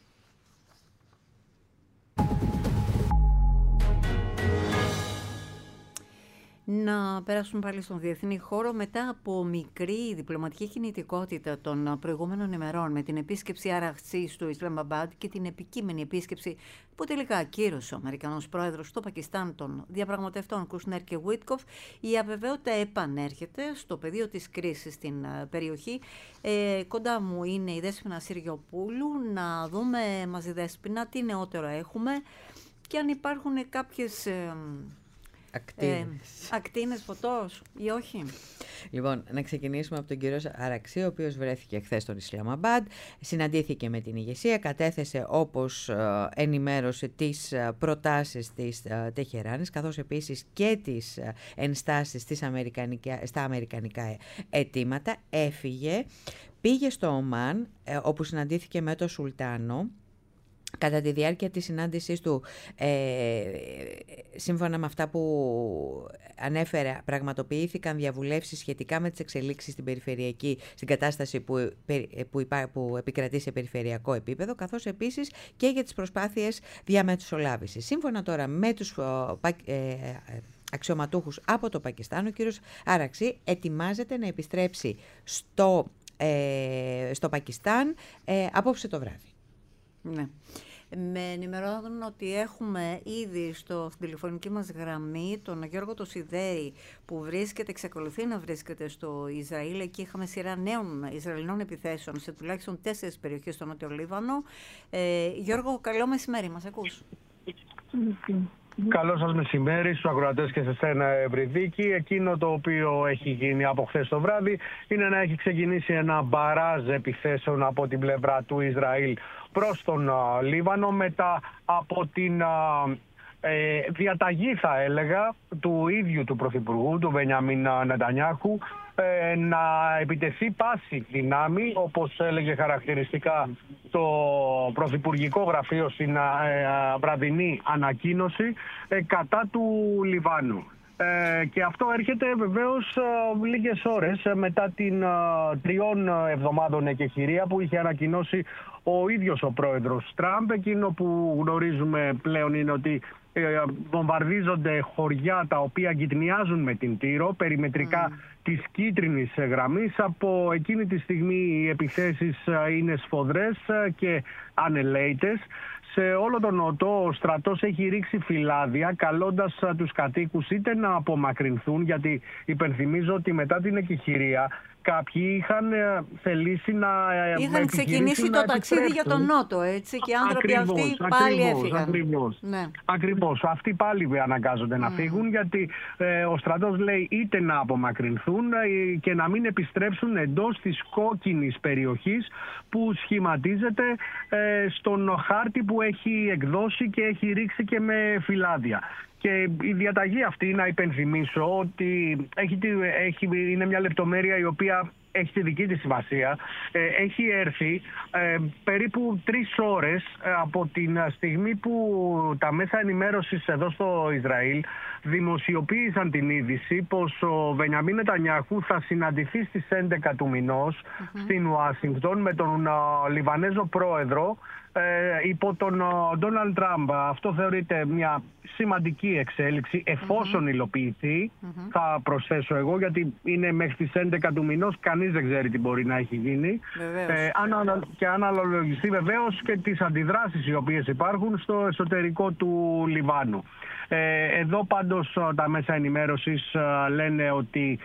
Να περάσουμε πάλι στον διεθνή χώρο μετά από μικρή διπλωματική κινητικότητα των προηγούμενων ημερών με την επίσκεψη Αραχτσί στο Ισλαμαμπάντ και την επικείμενη επίσκεψη που τελικά ακύρωσε ο Αμερικανός πρόεδρος στο Πακιστάν των διαπραγματευτών Κούσνερ και Βίτκοφ, η αβεβαιότητα επανέρχεται στο πεδίο της κρίσης στην περιοχή. Ε, κοντά μου είναι η Δέσποινα Συριοπούλου. Να δούμε μαζί, Δέσποινα, τι νεότερο έχουμε και αν υπάρχουν κάποιες... Ε, Ακτίνες. Ε, ακτίνες φωτός ή όχι. Λοιπόν, να ξεκινήσουμε από τον κύριο Αραξί, ο οποίος βρέθηκε χθες στον Ισλαμαμπάντ, συναντήθηκε με την ηγεσία, κατέθεσε όπως ε, ενημέρωσε τις προτάσεις της ε, Τεχεράνης, καθώς επίσης και τις ε, ενστάσεις στις αμερικανικά, στα αμερικανικά αιτήματα. Έφυγε, πήγε στο Ομάν, ε, όπου συναντήθηκε με τον Σουλτάνο. Κατά τη διάρκεια της συνάντησής του, ε, σύμφωνα με αυτά που ανέφερε, πραγματοποιήθηκαν διαβουλεύσεις σχετικά με τις εξελίξεις στην περιφερειακή, στην κατάσταση που, που, υπά, που επικρατεί σε περιφερειακό επίπεδο, καθώς επίσης και για τις προσπάθειες διαμεσολάβησης. Σύμφωνα τώρα με τους ε, αξιωματούχους από το Πακιστάν, ο κύριος Αραξί ετοιμάζεται να επιστρέψει στο, ε, στο Πακιστάν ε, απόψε το βράδυ. Ναι. Με ενημερώνουν ότι έχουμε ήδη στο, στην τηλεφωνική μας γραμμή τον Γιώργο Τοσιδέρη, που βρίσκεται, εξακολουθεί να βρίσκεται στο Ισραήλ. Εκεί είχαμε σειρά νέων Ισραηλινών επιθέσεων σε τουλάχιστον τέσσερις περιοχές στο Νότιο Λίβανο. Ε, Γιώργο, καλό μεσημέρι, μας ακούς? Καλό σας μεσημέρι στους ακροατές και σε σένα, Ευρυδίκη. Εκείνο το οποίο έχει γίνει από χθες το βράδυ είναι να έχει ξεκινήσει ένα μπαράζ επιθέσεων από την πλευρά του Ισραήλ προς τον uh, Λίβανο, μετά από την uh, ε, διαταγή, θα έλεγα, του ίδιου του Πρωθυπουργού, του Μπενιάμιν Νετανιάχου, ε, να επιτεθεί πάση δυνάμει, όπως έλεγε χαρακτηριστικά το Πρωθυπουργικό Γραφείο στην ε, βραδινή ανακοίνωση, ε, κατά του Λιβάνου. Ε, και αυτό έρχεται βεβαίως ε, λίγες ώρες μετά την ε, τριών εβδομάδων εκεχηρία που είχε ανακοινώσει ο ίδιος ο πρόεδρος Τραμπ. Εκείνο που γνωρίζουμε πλέον είναι ότι βομβαρδίζονται χωριά τα οποία γυτνιάζουν με την Τύρο, περιμετρικά mm. της κίτρινης γραμμής. Από εκείνη τη στιγμή οι επιθέσεις είναι σφοδρές και ανελαίτες. Σε όλο τον Νότο ο στρατός έχει ρίξει φυλάδια καλώντας τους κατοίκους είτε να απομακρυνθούν, γιατί υπενθυμίζω ότι μετά την εκεχηρία κάποιοι είχαν θελήσει να είχαν ξεκινήσει το ταξίδι για τον Νότο, έτσι, και οι άνθρωποι ακριβώς, αυτοί ακριβώς, πάλι έφυγαν. Ακριβώς. Ναι. Ακριβώς. Αυτοί πάλι αναγκάζονται mm. να φύγουν, γιατί ε, ο στρατός λέει είτε να απομακρυνθούν ε, και να μην επιστρέψουν εντός της κόκκινης περιοχής που σχηματίζεται ε, στον χάρτη που έχει εκδώσει και έχει ρίξει και με φυλάδια. Και η διαταγή αυτή, να υπενθυμίσω ότι έχει, έχει, είναι μια λεπτομέρεια η οποία έχει τη δική της σημασία. Ε, έχει έρθει ε, περίπου τρεις ώρες από την στιγμή που τα μέσα ενημέρωσης εδώ στο Ισραήλ δημοσιοποίησαν την είδηση πως ο Μπενιαμίν Νετανιάχου θα συναντηθεί στις έντεκα του μηνός mm-hmm. στην Ουάσιγκτον με τον uh, Λιβανέζο πρόεδρο ε, υπό τον Ντόναλντ Τραμπ. Αυτό θεωρείται μια σημαντική εξέλιξη εφόσον mm-hmm. υλοποιηθεί, mm-hmm. θα προσθέσω εγώ, γιατί είναι μέχρι τις έντεκα του μηνός, κανείς δεν ξέρει τι μπορεί να έχει γίνει. Ε, αν, και αν αναλογιστεί βεβαίως και τις αντιδράσεις οι οποίες υπάρχουν στο εσωτερικό του Λιβάνου. Ε, εδώ πάντως τα μέσα ενημέρωσης λένε ότι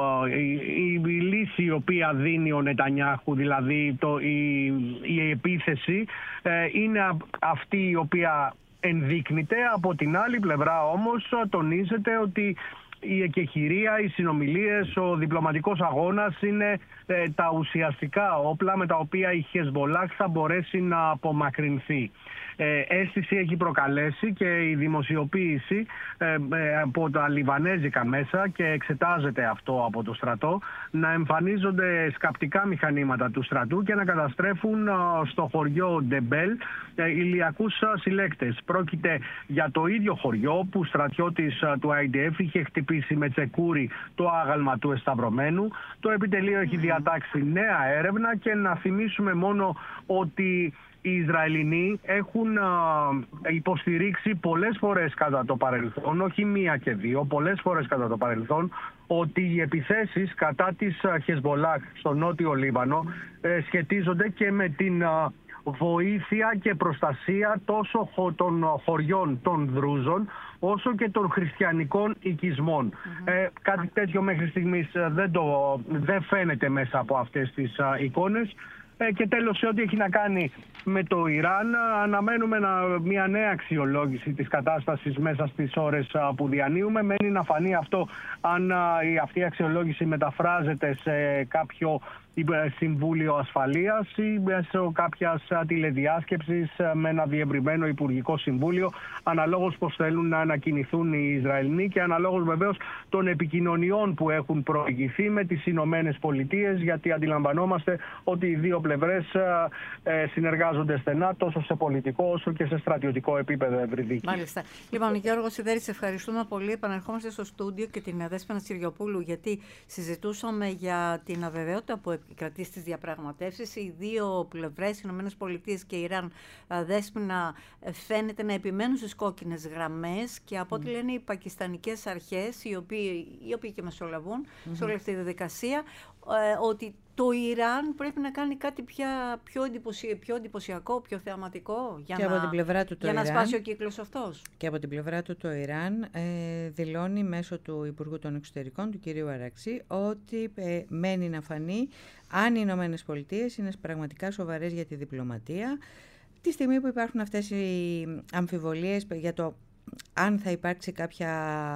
η, η, η λύση η οποία δίνει ο Νετανιάχου, δηλαδή το, η, η επίθεση, ε, είναι αυτή η οποία ενδείκνυται. Από την άλλη πλευρά όμως τονίζεται ότι η εκεχηρία, οι συνομιλίες, ο διπλωματικός αγώνας είναι ε, τα ουσιαστικά όπλα με τα οποία η Χεσμολάχ θα μπορέσει να απομακρυνθεί. Ε, αίσθηση έχει προκαλέσει και η δημοσιοποίηση ε, ε, από τα λιβανέζικα μέσα, και εξετάζεται αυτό από το στρατό, να εμφανίζονται σκαπτικά μηχανήματα του στρατού και να καταστρέφουν ε, στο χωριό Ντεμπέλ ε, ηλιακούς συλλέκτες. Πρόκειται για το ίδιο χωριό που στρατιώτης ε, του άι ντι εφ είχε χτυπήσει με τσεκούρι το άγαλμα του εσταυρωμένου. Το επιτελείο έχει διατάξει νέα έρευνα, και να θυμίσουμε μόνο ότι οι Ισραηλινοί έχουν α, υποστηρίξει πολλές φορές κατά το παρελθόν, όχι μία και δύο, πολλές φορές κατά το παρελθόν, ότι οι επιθέσεις κατά της Χεσμολάχ στο νότιο Λίβανο ε, σχετίζονται και με την α, βοήθεια και προστασία τόσο των χωριών των Δρούζων όσο και των χριστιανικών οικισμών. Mm-hmm. Ε, κάτι τέτοιο μέχρι στιγμής δεν, το, δεν φαίνεται μέσα από αυτές τις α, εικόνες. Και τέλος, σε ό,τι έχει να κάνει με το Ιράν, αναμένουμε ένα, μια νέα αξιολόγηση της κατάστασης μέσα στις ώρες που διανύουμε. Μένει να φανεί αυτό αν αυτή η αξιολόγηση μεταφράζεται σε κάποιο Συμβούλιο Ασφαλείας ή μέσω κάποιας τηλεδιάσκεψης με ένα διευρυμένο Υπουργικό Συμβούλιο, αναλόγως πώς θέλουν να ανακοινηθούν οι Ισραηλοί και αναλόγως βεβαίως των επικοινωνιών που έχουν προηγηθεί με τις Ηνωμένες Πολιτείες, γιατί αντιλαμβανόμαστε ότι οι δύο πλευρές συνεργάζονται στενά τόσο σε πολιτικό όσο και σε στρατιωτικό επίπεδο, Ευρυδίκη. Μάλιστα. Λοιπόν, Γιώργο Σιδέρη, σε ευχαριστούμε πολύ. Επανερχόμαστε στο στούντιο και την Δέσποινα Συριοπούλου, γιατί συζητούσαμε για την αβεβαιότητα που κρατήσει στις διαπραγματεύσεις. Οι δύο πλευρές, οι Ηνωμένες Πολιτείες και η Ιράν, Δέσποινα, φαίνεται να επιμένουν στις κόκκινες γραμμές, και από ό,τι mm. λένε οι πακιστανικές αρχές, οι οποίοι, οι οποίοι και μεσολαβούν mm-hmm. σε όλη αυτή τη διαδικασία, ε, ότι το Ιράν πρέπει να κάνει κάτι πια πιο, εντυπωσια, πιο εντυπωσιακό, πιο θεαματικό, για, και να, από την πλευρά του το για Ιράν, να σπάσει ο κύκλος αυτός. Και από την πλευρά του το Ιράν ε, δηλώνει μέσω του Υπουργού των Εξωτερικών, του κυρίου Αραξή, ότι ε, μένει να φανεί αν οι Ηνωμένες Πολιτείες είναι πραγματικά σοβαρές για τη διπλωματία, τη στιγμή που υπάρχουν αυτές οι αμφιβολίες για το αν θα υπάρξει κάποια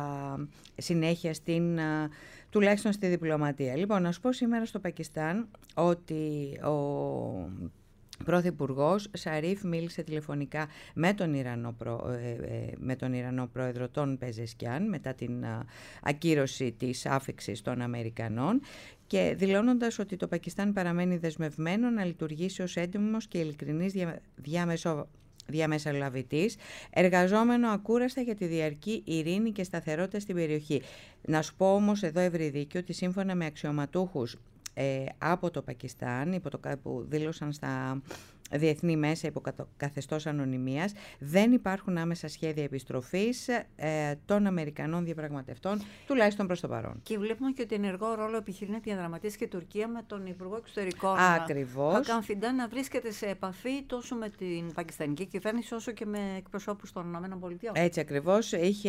συνέχεια στην, τουλάχιστον στη διπλωματία. Λοιπόν, να σου πω σήμερα στο Πακιστάν ότι ο Πρωθυπουργός Σαρίφ μίλησε τηλεφωνικά με τον Ιρανό, προ, ε, με τον Ιρανό πρόεδρο τον Πεζεσκιάν μετά την α, ακύρωση της άφιξης των Αμερικανών, και δηλώνοντας ότι το Πακιστάν παραμένει δεσμευμένο να λειτουργήσει ως έντιμος και ειλικρινής δια, διαμεσο, διαμεσολαβητής, εργαζόμενο ακούραστα για τη διαρκή ειρήνη και σταθερότητα στην περιοχή. Να σου πω όμως εδώ, Ευρυδίκη, ότι σύμφωνα με αξιωματούχους Ε, από το Πακιστάν, υπό το, που δήλωσαν στα διεθνή μέσα υπό καθεστώς ανωνυμίας. Δεν υπάρχουν άμεσα σχέδια επιστροφής ε, των Αμερικανών διαπραγματευτών, τουλάχιστον προς το παρόν. Και βλέπουμε και ότι ενεργό ρόλο επιχειρεί να διαδραματίσει και η Τουρκία με τον Υπουργό Εξωτερικών Ακριβώς. Χακάν Φιντάν να βρίσκεται σε επαφή τόσο με την πακιστανική κυβέρνηση όσο και με εκπροσώπους των ΗΠΑ. Έτσι ακριβώς. Είχε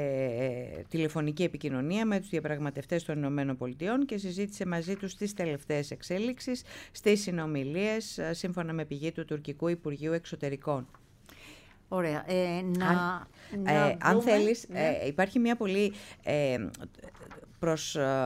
ε, τηλεφωνική επικοινωνία με τους διαπραγματευτές των ΗΠΑ και συζήτησε μαζί τους τις τελευταίες εξέλιξεις στις συνομιλίες, σύμφωνα με πηγή του Τουρκικού Υπουργείου Εξωτερικών. Ωραία. Ε, να, αν, να ε, δούμε, αν θέλεις, ναι. ε, υπάρχει μια πολύ ε, προς ε,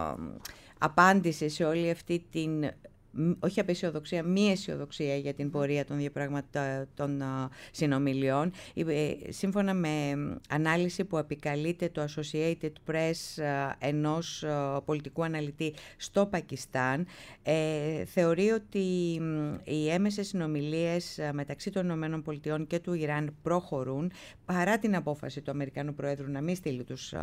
απάντηση σε όλη αυτή την, όχι απεσιοδοξία, μη αισιοδοξία για την πορεία των διαπραγματών συνομιλιών. Σύμφωνα με ανάλυση που επικαλείται το Associated Press ενός πολιτικού αναλυτή στο Πακιστάν, ε, θεωρεί ότι οι έμεσες συνομιλίες μεταξύ των ΗΠΑ και του Ιράν προχωρούν παρά την απόφαση του Αμερικανού Προέδρου να μην στείλει τους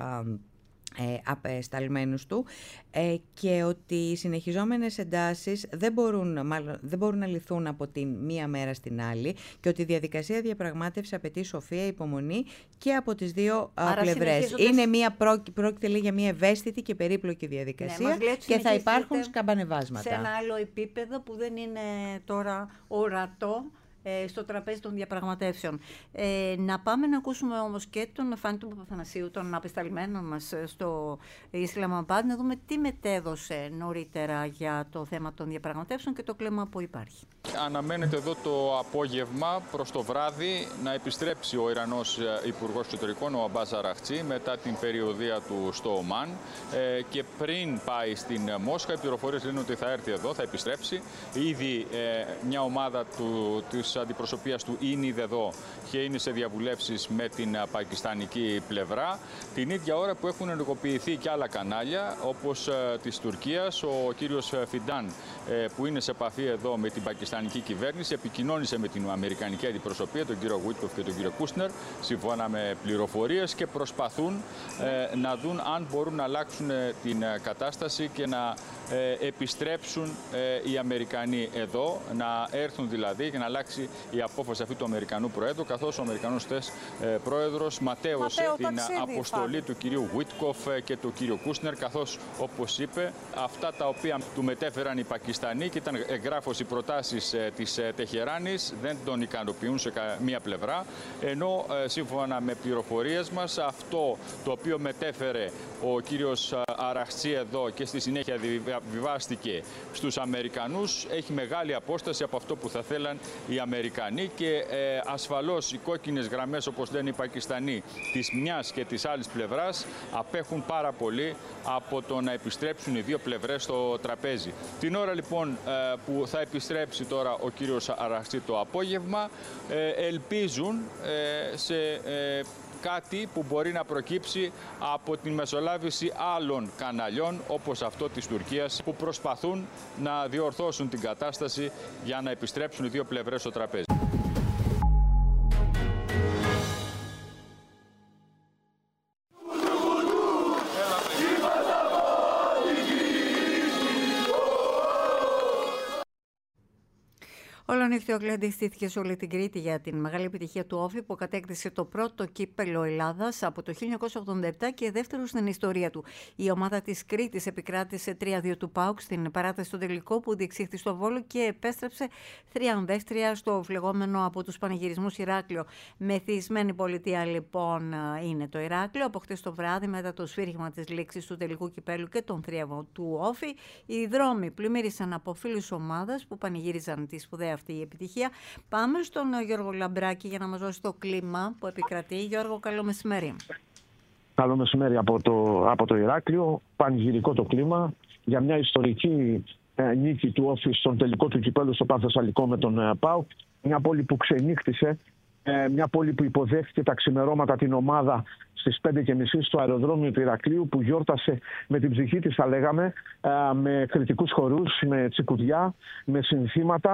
Ε, απεσταλμένους του ε, και ότι οι συνεχιζόμενες εντάσεις δεν μπορούν, μάλλον, δεν μπορούν να λυθούν από τη μία μέρα στην άλλη και ότι η διαδικασία διαπραγμάτευση απαιτεί σοφία, υπομονή και από τις δύο Άρα πλευρές. Συνεχίζοντας... Είναι μια πρό... πρόκειται λέει, για μια ευαίσθητη και περίπλοκη διαδικασία, ναι, και θα υπάρχουν σκαμπανεβάσματα. Σε ένα άλλο επίπεδο που δεν είναι τώρα ορατό στο τραπέζι των διαπραγματεύσεων. Ε, να πάμε να ακούσουμε όμως και τον Φάνη του Παπαθανασίου, τον απεσταλμένο μας στο Ισλαμαμπάντ, να δούμε τι μετέδωσε νωρίτερα για το θέμα των διαπραγματεύσεων και το κλίμα που υπάρχει. Αναμένεται εδώ το απόγευμα προς το βράδυ να επιστρέψει ο Ιρανός Υπουργός Εξωτερικών, ο Αμπάζ Αραχτζή, μετά την περιοδεία του στο Ομάν ε, και πριν πάει στην Μόσχα. Οι πληροφορίες λένε ότι θα έρθει εδώ, θα επιστρέψει. Ήδη ε, μια ομάδα του, της αντιπροσωπείας του είναι ήδη εδώ και είναι σε διαβουλεύσεις με την πακιστανική πλευρά. Την ίδια ώρα που έχουν ενεργοποιηθεί και άλλα κανάλια, όπως ε, της Τουρκίας, ο κύριος Φιντάν, ε, που είναι σε επαφή εδώ με την πακιστανική κυβέρνηση, επικοινώνησε με την αμερικανική αντιπροσωπεία, τον κύριο Γουίτκοφ και τον κύριο Κούσνερ, σύμφωνα με πληροφορίες, και προσπαθούν ε, να δουν αν μπορούν να αλλάξουν ε, την ε, κατάσταση και να ε, επιστρέψουν ε, οι Αμερικανοί εδώ, να έρθουν δηλαδή και να αλλάξει η απόφαση αυτή του Αμερικανού Προέδρου, καθώς ο Αμερικανός τες ε, Πρόεδρος ματέωσε Ματέω, την ταξίδι, αποστολή φά. του κυρίου Γουίτκοφ και του κύριου Κούσνερ, καθώς, όπως είπε, αυτά τα οποία του μετέφεραν οι Πακιστανοί και ήταν εγγράφος οι προτάσεις ε, της ε, Τεχεράνης δεν τον ικανοποιούν σε μία πλευρά, ενώ ε, σύμφωνα με πληροφορίες μας αυτό το οποίο μετέφερε ο κύριος Αραχτζή εδώ και στη συνέχεια διαβιβάστηκε στους Αμερικανούς έχει μεγάλη απόσταση από αυτό που θα θέλαν οι Αμερικανοί και ε, ασφαλώς οι κόκκινες γραμμές, όπως λένε οι Πακιστανοί, της μιας και της άλλης πλευράς απέχουν πάρα πολύ από το να επιστρέψουν οι δύο πλευρές στο τραπέζι. Την ώρα λοιπόν ε, που θα επιστρέψει τώρα ο κύριος Αραχτζή το απόγευμα, ε, ελπίζουν ε, σε ε, κάτι που μπορεί να προκύψει από την μεσολάβηση άλλων καναλιών, όπως αυτό της Τουρκίας, που προσπαθούν να διορθώσουν την κατάσταση για να επιστρέψουν οι δύο πλευρές στο τραπέζι. Ο Λονίχτιο Γκλέντι στήθηκε σε όλη την Κρήτη για την μεγάλη επιτυχία του Όφη που κατέκτησε το πρώτο κύπελο Ελλάδας από το χίλια εννιακόσια ογδόντα επτά και δεύτερο στην ιστορία του. Η ομάδα της Κρήτης επικράτησε τρία δύο του ΠΑΟΚ στην παράταση στο τελικό που διεξήχθη στο Βόλο και επέστρεψε θριαμβεύστρια στο φλεγόμενο από τους πανηγυρισμούς Ηράκλειο. Μεθυσμένη πολιτεία λοιπόν είναι το Ηράκλειο. Από χτες το βράδυ, μετά το σφύριγμα της λήξης του τελικού κυπέλου και τον θρίαμβο του Όφη, οι δρόμοι πλημμύρισαν από φίλους ομάδας που πανηγύριζαν τη σπουδαία αυτή η επιτυχία. Πάμε στον Γιώργο Λαμπράκη για να μας δώσει το κλίμα που επικρατεί. Γιώργο, καλό μεσημέρι. Καλό μεσημέρι από το, από το Ηράκλειο. Πανηγυρικό το κλίμα για μια ιστορική ε, νίκη του Όφη στον τελικό του κυπέλου στο Πανθεσσαλικό με τον ε, ΠΑΟΚ. Μια πόλη που ξενύχτησε, ε, μια πόλη που υποδέχτηκε τα ξημερώματα την ομάδα στις πέντε και μισή στο αεροδρόμιο του Ηρακλείου, που γιόρτασε με την ψυχή της, θα λέγαμε, ε, με κριτικούς χορούς, με τσικουδιά, με συνθήματα.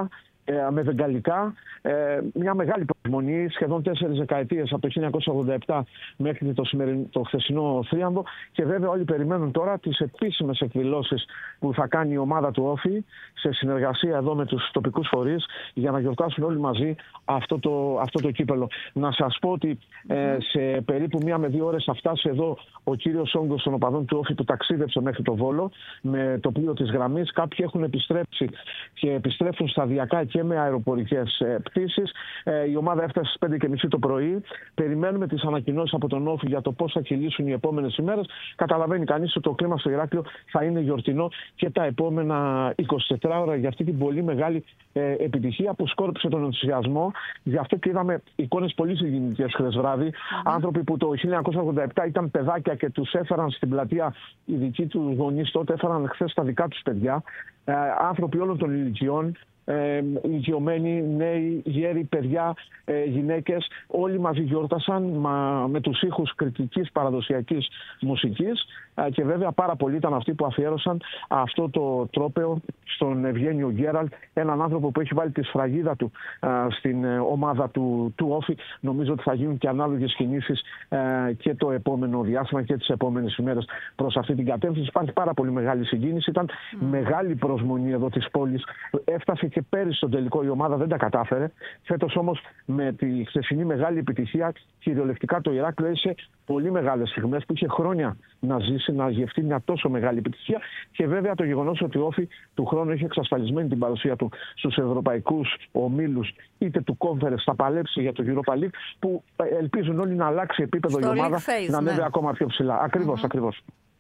ε, με βεγγαλικά. Ε, μια μεγάλη προσμονή, σχεδόν τέσσερις δεκαετίες, από το χίλια εννιακόσια ογδόντα επτά μέχρι το, σημερινό, το χθεσινό θρίαμβο. Και βέβαια όλοι περιμένουν τώρα τις επίσημες εκδηλώσεις που θα κάνει η ομάδα του Όφη σε συνεργασία εδώ με τους τοπικούς φορείς για να γιορτάσουν όλοι μαζί αυτό το, αυτό το κύπελο. Να σας πω ότι ε, σε περίπου μία με δύο ώρες θα φτάσει εδώ ο κύριος όγκος των οπαδών του Όφη που ταξίδεψε μέχρι το Βόλο με το πλοίο της γραμμής. Κάποιοι έχουν επιστρέψει και επιστρέφουν σταδιακά και με αεροπορικές ε, πτήσεις. Ε, η ομάδα έφτασε στις πέντε και μισή το πρωί. Περιμένουμε τις ανακοινώσεις από τον Όφη για το πώς θα κυλήσουν οι επόμενες ημέρες. Καταλαβαίνει κανείς ότι το κλίμα στο Ηράκλειο θα είναι γιορτινό και τα επόμενα εικοσιτέσσερις ώρα για αυτή την πολύ μεγάλη ε, επιτυχία που σκόρπισε τον ενθουσιασμό. Γι' αυτό και είδαμε εικόνες πολύ συγκινητικές χθες βράδυ. Mm-hmm. Άνθρωποι που το χίλια εννιακόσια ογδόντα επτά ήταν παιδάκια και τους έφεραν στην πλατεία, οι δικοί τους γονείς τότε έφεραν χθες τα δικά τους παιδιά. Ε, άνθρωποι όλων των ηλικιών. Ε, ηλικιωμένοι, νέοι, γέροι, παιδιά, ε, γυναίκες, όλοι μαζί γιόρτασαν μα, με τους ήχους κριτικής παραδοσιακής μουσικής ε, και βέβαια πάρα πολλοί ήταν αυτοί που αφιέρωσαν αυτό το τρόπαιο στον Ευγένιο Γκέραλτ, έναν άνθρωπο που έχει βάλει τη σφραγίδα του ε, στην ε, ομάδα του, του Όφη. Νομίζω ότι θα γίνουν και ανάλογες κινήσεις ε, και το επόμενο διάστημα και τις επόμενες ημέρες προς αυτή την κατεύθυνση. Υπάρχει πάρα πολύ μεγάλη συγκίνηση, ήταν mm. μεγάλη προσμονή εδώ της πόλης. Έφτασε και πέρυσι στο τελικό η ομάδα, δεν τα κατάφερε. Φέτος όμως με τη χθεσινή μεγάλη επιτυχία, κυριολεκτικά το Ηράκλειο έζησε πολύ μεγάλες στιγμές που είχε χρόνια να ζήσει, να γευτεί μια τόσο μεγάλη επιτυχία. Και βέβαια το γεγονός ότι ο Όφη του χρόνου είχε εξασφαλισμένη την παρουσία του στους ευρωπαϊκούς ομίλους, είτε του Conference, θα παλέψει για το Europa League, που ελπίζουν όλοι να αλλάξει επίπεδο στο η ομάδα, phase, να ανέβει ναι. ακόμα πιο ψηλά. Ακριβώς, mm-hmm. ακριβώς.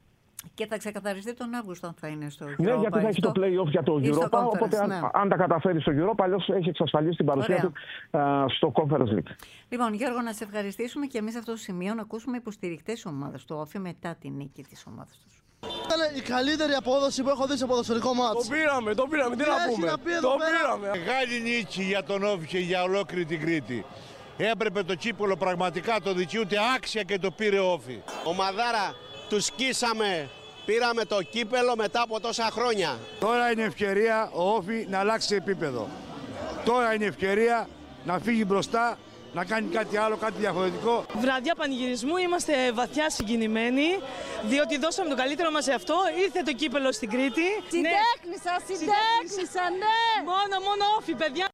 Και θα ξεκαθαριστεί τον Αύγουστο αν θα είναι στο Europa. Ναι, γιατί θα έχει στο... το play-off για το Europa. Οπότε, ναι. αν, αν τα καταφέρει στο Europa, αλλιώς έχει εξασφαλίσει την παρουσία Ωραία. του α, στο Conference League. Λοιπόν, Γιώργο, να σε ευχαριστήσουμε και εμείς σε αυτό το σημείο να ακούσουμε υποστηρικτές ομάδας του Όφη μετά την νίκη της ομάδας τους. Ήταν η καλύτερη απόδοση που έχω δει σε ποδοσφαιρικό μάτς. Το πήραμε, το πήραμε, τι να πούμε. Να το πήραμε. Μεγάλη νίκη για τον Όφη και για ολόκληρη την Κρήτη. Έπρεπε το κύπελο πραγματικά το δικαιούται άξια και το πήρε ο Όφη. Ομαδάρα, τους σκίσαμε. Πήραμε το κύπελο μετά από τόσα χρόνια. Τώρα είναι ευκαιρία ο Όφη να αλλάξει επίπεδο. Τώρα είναι ευκαιρία να φύγει μπροστά, να κάνει κάτι άλλο, κάτι διαφορετικό. Βραδιά πανηγυρισμού, είμαστε βαθιά συγκινημένοι, διότι δώσαμε το καλύτερο μας σε αυτό. Ήρθε το κύπελο στην Κρήτη. Συντέχνησα, ναι. συντέχνησα, ναι! Μόνο, μόνο Όφη, παιδιά!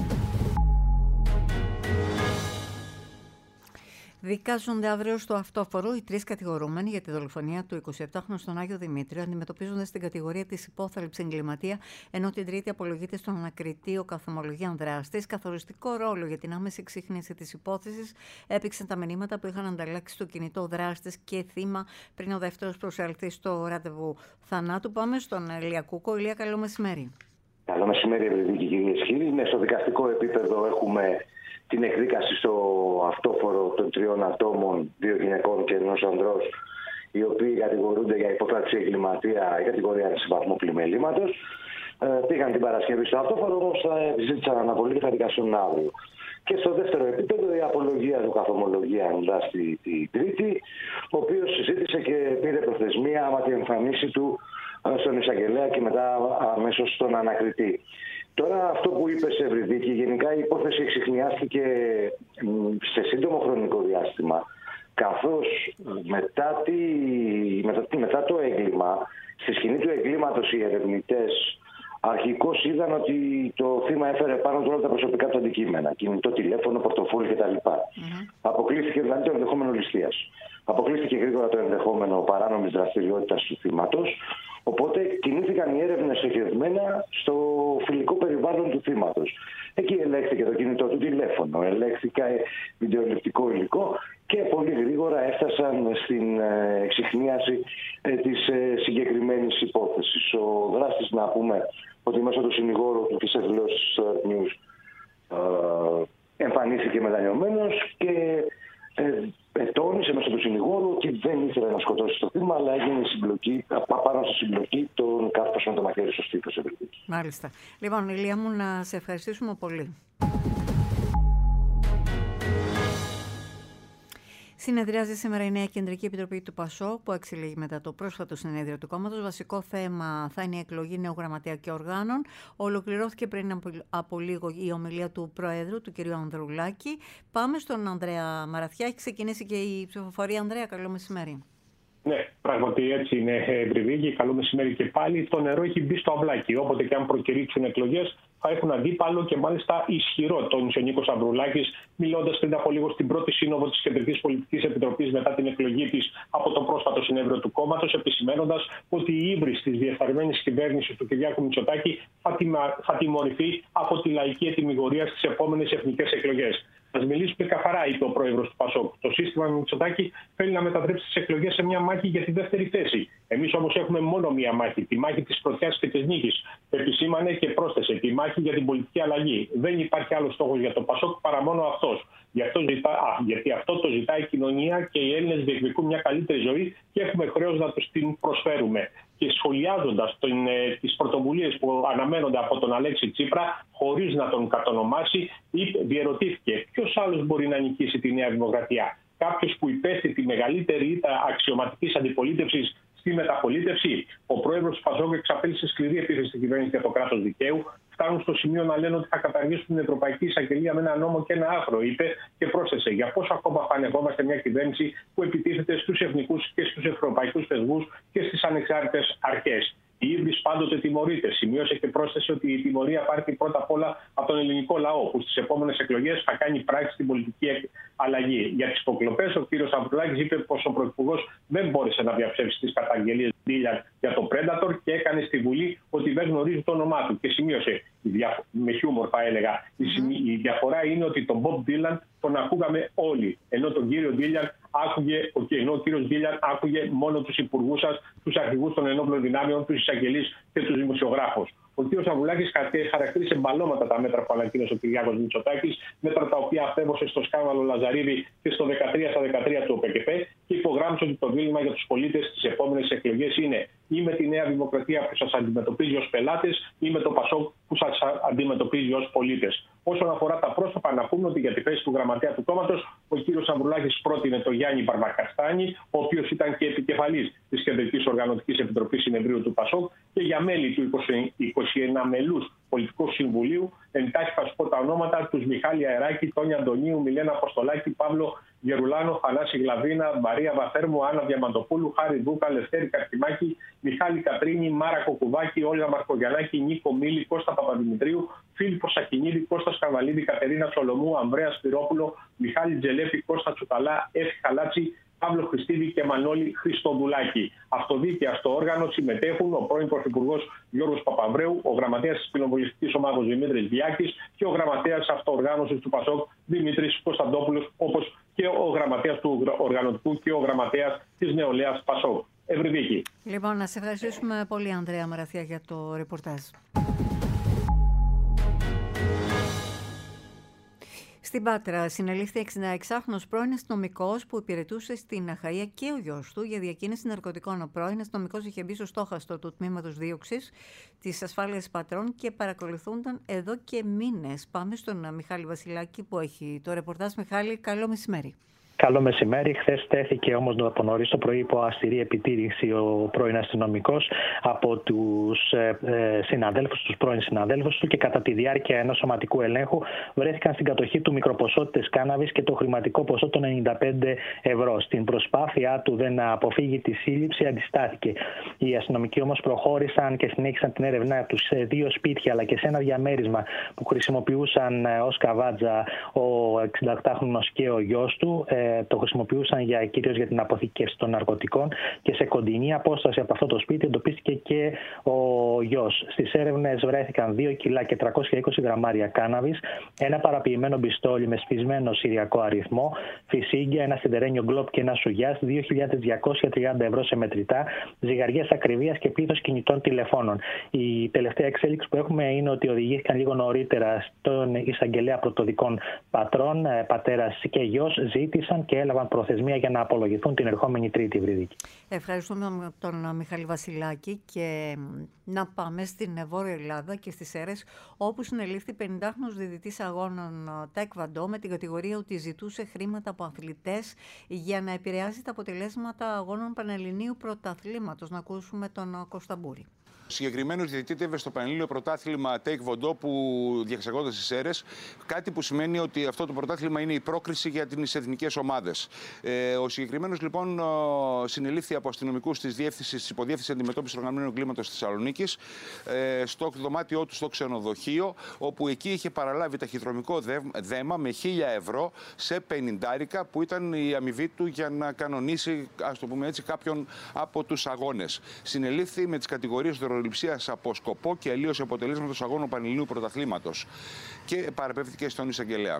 Δικάζονται αύριο στο αυτόφορο οι τρεις κατηγορούμενοι για τη δολοφονία του εικοσιεπτάχρονου στον Άγιο Δημήτριο, αντιμετωπίζοντας στην κατηγορία της υπόθαλψης εγκληματία, ενώ την τρίτη απολογείται στον ανακριτή ο καθομολογίαν δράστης. Καθοριστικό ρόλο για την άμεση εξήχνηση της υπόθεσης έπαιξαν τα μηνύματα που είχαν ανταλλάξει στο κινητό δράστης και θύμα πριν ο δεύτερος προσέλθει στο ραντεβού θανάτου. Πάμε στον Ηλία Κούκο. Ηλία, καλό μεσημέρι. Καλό μεσημέρι, ευρυδίκοι κυρίες και κύριοι. Ναι, στο δικαστικό επίπεδο έχουμε την εκδίκαση στο αυτόφορο των τριών ατόμων, δύο γυναικών και ενός ανδρός, οι οποίοι κατηγορούνται για υπόθαλψη εγκληματία, η κατηγορία είναι σε βαθμό πλημελήματος. Ε, πήγαν την Παρασκευή στο αυτόφορο, όμως θα ζήτησαν αναβολή και θα δικαστούν αύριο. Και στο δεύτερο επίπεδο η απολογία του καθομολογία δράστη την Τρίτη, ο οποίος συζήτησε και πήρε προθεσμία άμα την εμφανίση του στον εισαγγελέα και μετά αμέσως στον ανακριτή. Τώρα αυτό που είπες, Ευρυδίκη, γενικά η υπόθεση εξιχνιάστηκε σε σύντομο χρονικό διάστημα, καθώς μετά, τη, μετά, μετά το έγκλημα, στη σκηνή του εγκλήματος οι ερευνητές αρχικώς είδαν ότι το θύμα έφερε πάνω του όλα τα προσωπικά του αντικείμενα, κινητό τηλέφωνο, πορτοφόλι κτλ. Mm-hmm. Αποκλείστηκε δηλαδή το ενδεχόμενο ληστείας. Αποκλείστηκε γρήγορα το ενδεχόμενο παράνομης δραστηριότητας του θύματος. Οπότε κινήθηκαν οι έρευνες στοχευμένα στο φιλικό περιβάλλον του θύματος. Εκεί ελέγχθηκε το κινητό του τηλέφωνο, ελέγχθηκε βιντεοληπτικό υλικό και πολύ γρήγορα έφτασαν στην εξιχνίαση της συγκεκριμένης υπόθεσης. Ο δράστης, να πούμε ότι μέσω του συνηγόρου του της εκδηλώσης στο News εμφανίστηκε μετανιωμένος και τόνισε μέσω του συνηγόρου ότι δεν ήθελε να σκοτώσει το θύμα, αλλά έγινε συμπλοκή, πάνω στη συμπλοκή τον κάθος με το μαχαίρι στο στήθος. Μάλιστα. Λοιπόν, Ηλία μου, να σε ευχαριστήσουμε πολύ. Συνεδριάζει σήμερα η νέα Κεντρική Επιτροπή του ΠΑΣΟΚ που εξελίγει μετά το πρόσφατο συνέδριο του κόμματος. Βασικό θέμα θα είναι η εκλογή νέου γραμματέα και οργάνων. Ολοκληρώθηκε πριν από λίγο η ομιλία του Προέδρου, του κ. Ανδρουλάκη. Πάμε στον Ανδρέα Μαραθιά. Έχει ξεκινήσει και η ψηφοφορία. Ανδρέα, καλό μεσημέρι. Ναι, πράγματι έτσι είναι, Ευρυδίκη. Καλό μεσημέρι και πάλι. Το νερό έχει μπει στο αυλάκι. Όποτε και αν προκηρύξουν εκλογές, θα έχουν αντίπαλο και μάλιστα ισχυρό, τόνισε ο Νίκος Ανδρουλάκης, μιλώντας πριν από λίγο στην πρώτη σύνοδο της Κεντρικής Πολιτικής Επιτροπής μετά την εκλογή της από το πρόσφατο συνέδριο του κόμματος, επισημένοντας ότι η ύβρις της διεφθαρμένης κυβέρνησης του Κυριάκου Μητσοτάκη θα, τιμα... θα τιμωρηθεί από τη λαϊκή ετυμηγορία στις επόμενες εθνικές εκλογές. Α μιλήσουμε καθαρά, είπε ο πρόεδρος του ΠΑΣΟΚ. Το σύστημα Μητσοτάκη θέλει να μετατρέψει τις εκλογές σε μια μάχη για τη δεύτερη θέση. Εμείς όμως έχουμε μόνο μια μάχη, τη μάχη της πρωτιάς και της νίκης. Επισήμανε και πρόσθεσε τη μάχη για την πολιτική αλλαγή. Δεν υπάρχει άλλο στόχος για το ΠΑΣΟΚ παρά μόνο αυτός. Γι αυτό ζητά, α, γιατί αυτό το ζητάει η κοινωνία και οι Έλληνες διεκδικούν μια καλύτερη ζωή και έχουμε χρέος να τους την προσφέρουμε. Και σχολιάζοντας ε, τις πρωτοβουλίες που αναμένονται από τον Αλέξη Τσίπρα, χωρίς να τον κατονομάσει, διερωτήθηκε ποιος άλλος μπορεί να νικήσει τη Νέα Δημοκρατία. Κάποιος που υπέστη τη μεγαλύτερη ήττα αξιωματικής αντιπολίτευσης στη μεταπολίτευση. Ο πρόεδρος του ΠΑΣΟΚ εξαπέλυσε σκληρή επίθεση στην κυβέρνηση για το κράτος δικαίου. Φτάνουν στο σημείο να λένε ότι θα καταργήσουν την Ευρωπαϊκή Εισαγγελία με ένα νόμο και ένα άρθρο, είπε και πρόσθεσε. Για πόσο ακόμα φανευόμαστε μια κυβέρνηση που επιτίθεται στους εθνικούς και στους ευρωπαϊκούς θεσμούς και στις ανεξάρτητες αρχές. Η ύβρις πάντοτε τιμωρείται. Σημείωσε και πρόσθεσε ότι η τιμωρία πάρει πρώτα απ' όλα από τον ελληνικό λαό, που στις επόμενες εκλογές θα κάνει πράξη στην πολιτική αλλαγή. Για τις υποκλοπές, ο κ. Ανδρουλάκης είπε πως ο Πρωθυπουργός δεν μπόρεσε να διαψεύσει τις καταγγελίες Ντίλιαν για το Predator και έκανε στη Βουλή ότι δεν γνωρίζει το όνομά του. Και σημείωσε, με χιούμορ θα έλεγα, mm-hmm. η διαφορά είναι ότι τον Bob Dylan τον ακούγαμε όλοι, ενώ τον κύριο Ντίλιαν άκουγε, ενώ ο κύριος Ντίλιαν άκουγε μόνο τους υπουργούς σας, τους αρχηγούς των ενόπλων δυνάμεων, τους εισαγγελείς και τους δημοσιογράφους. Ο κ. Ανδρουλάκης χαρακτήρισε μπαλώματα τα μέτρα που ανακοίνωσε ο Κυριάκος Μητσοτάκης, μέτρα τα οποία απέβωσε στο σκάνδαλο Λαζαρίδη και στο δεκατρία στα δεκατρία του ΟΠΕΚΕΠ και υπογράμμισε ότι το δίλημμα για τους πολίτες στις επόμενες εκλογές είναι ή με τη Νέα Δημοκρατία που σας αντιμετωπίζει ως πελάτες ή με το ΠΑΣΟΚ που σας αντιμετωπίζει ως πολίτες. Όσον αφορά τα πρόσωπα, να πούμε ότι για τη θέση του γραμματέα του κόμματος, ο κ. Ανδρουλάκης πρότεινε τον Γιάννη Μπαρμπακαστάνη, ο οποίος ήταν και επικεφαλής της Κεντρικής Οργανωτικής Επιτροπής Συνεδρίου του ΠΑΣΟΚ, και για μέλη του εικοσιενάμου μελούς Πολιτικού Συμβουλίου, εντάχει θα σου πω τα ονόματα τους Μιχάλη Αεράκη, Τόνια Αντωνίου, Μιλένα Αποστολάκη, Παύλο Γερουλάνο, Θανάση Γλαβίνα, Μαρία Βαθέρμου, Άννα Διαμαντοπούλου, Χάρη Δούκα, Λευτέρη Καρκιμάκη, Μιχάλη Κατρίνη, Μάρα Κοκουβάκη, Όλγα Μαρκογιαννάκη, Νίκο Μίλη, Κώστα Παπαδημητρίου, Φίλιππο Σακινίδη, Κώστα Καβαλίδη, Κατερίνα Σολομού, Ανδρέα Σπυρόπουλο, Μιχάλη Τζελέφη, Κώστα Τσουκαλά, Έφη Χαλάτσι, Παύλο Χριστίδη και Μανώλη Χριστοδουλάκη. Αυτοδίκαια στο όργανο συμμετέχουν ο πρώην Πρωθυπουργός Γιώργος Παπανδρέου, ο γραμματέας της Πινοβολιστικής Ομάδος Δημήτρης Διάκης και ο γραμματέας αυτοοργάνωσης του ΠΑΣΟΚ Δημήτρης Κωνσταντόπουλος, όπως και ο γραμματέας του οργανωτικού και ο γραμματέας της νεολαίας ΠΑΣΟΚ. Ευρυδίκη. Λοιπόν, να σε ευχαριστήσουμε πολύ, Ανδρέα Μαραθιά, για το ρεπορτάζ. Στην Πάτρα συνελήφθη εξήντα πρώην αστυνομικός που υπηρετούσε στην Αχαΐα και ο γιος του για διακίνηση ναρκωτικών. Ο πρώην αστυνομικός είχε μπει στο στόχαστρο του τμήματος δίωξης της ασφάλειας Πατρών και παρακολουθούνταν εδώ και μήνες. Πάμε στον Μιχάλη Βασιλάκη που έχει το ρεπορτάζ. Μιχάλη, καλό μεσημέρι. Καλό μεσημέρι. Χθες τέθηκε όμως από νωρίς το πρωί υπό αυστηρή επιτήρηση ο πρώην αστυνομικός από τους ε, συναδέλφους, τους πρώην συναδέλφους του, και κατά τη διάρκεια ενός σωματικού ελέγχου βρέθηκαν στην κατοχή του μικροποσότητες κάναβης και το χρηματικό ποσό των ενενήντα πέντε ευρώ. Στην προσπάθειά του δεν να αποφύγει τη σύλληψη, αντιστάθηκε. Οι αστυνομικοί όμως προχώρησαν και συνέχισαν την έρευνά τους σε δύο σπίτια αλλά και σε ένα διαμέρισμα που χρησιμοποιούσαν ως καβάτζα ο εξηνταοκτάχρονος και ο γιος του. Το χρησιμοποιούσαν για, κυρίως για την αποθήκευση των ναρκωτικών, και σε κοντινή απόσταση από αυτό το σπίτι εντοπίστηκε και ο γιος. Στις έρευνες βρέθηκαν δύο κιλά και τριακόσια είκοσι γραμμάρια κάναβης, ένα παραποιημένο πιστόλι με σφισμένο συριακό αριθμό, φυσίγγια, ένα σιδερένιο γκλόπ και ένα σουγιάς, δύο χιλιάδες διακόσια τριάντα ευρώ σε μετρητά, ζυγαριές ακριβίας και πλήθος κινητών τηλεφώνων. Η τελευταία εξέλιξη που έχουμε είναι ότι οδηγήθηκαν λίγο νωρίτερα στον εισαγγελέα πρωτοδικών Πατρών, πατέρας και γιος, ζήτησαν απήντησαν και έλαβαν προθεσμία για να απολογηθούν την ερχόμενη Τρίτη, Ευρυδίκη. Ευχαριστούμε τον Μιχάλη Βασιλάκη και να πάμε στην Βόρεια Ελλάδα και στις Σέρρες, όπου συνελήφθη πενηντάχρονος διδυτής αγώνων Taekwondo με την κατηγορία ότι ζητούσε χρήματα από αθλητές για να επηρεάσει τα αποτελέσματα αγώνων Πανελληνίου Πρωταθλήματος. Να ακούσουμε τον Κωνσταμπούρη. Συγκεκριμένος διαιτητεύεται στο Πανελλήνιο Πρωτάθλημα Taekwondo που διεξαγόταν στις Σέρρες. Κάτι που σημαίνει ότι αυτό το πρωτάθλημα είναι η πρόκριση για τις εθνικές ομάδες. Ε, ο συγκεκριμένος λοιπόν συνελήφθη από αστυνομικούς της Διεύθυνσης, της Υποδιεύθυνσης Αντιμετώπισης Οργανωμένου Εγκλήματος της Θεσσαλονίκης, ε, στο δωμάτιό του στο ξενοδοχείο, όπου εκεί είχε παραλάβει ταχυδρομικό δέμα με χίλια ευρώ σε πενηντάρικα, που ήταν η αμοιβή του για να κανονίσει, ας το πούμε έτσι, κάποιον από τους αγώνες. Συνελήφθη με τις κατηγορίες δωροληψίας από σκοπό και αλλίωση αποτελέσματος αγώνων Πανελληνίου Πρωταθλήματος και παραπέμφθηκε στον εισαγγελέα.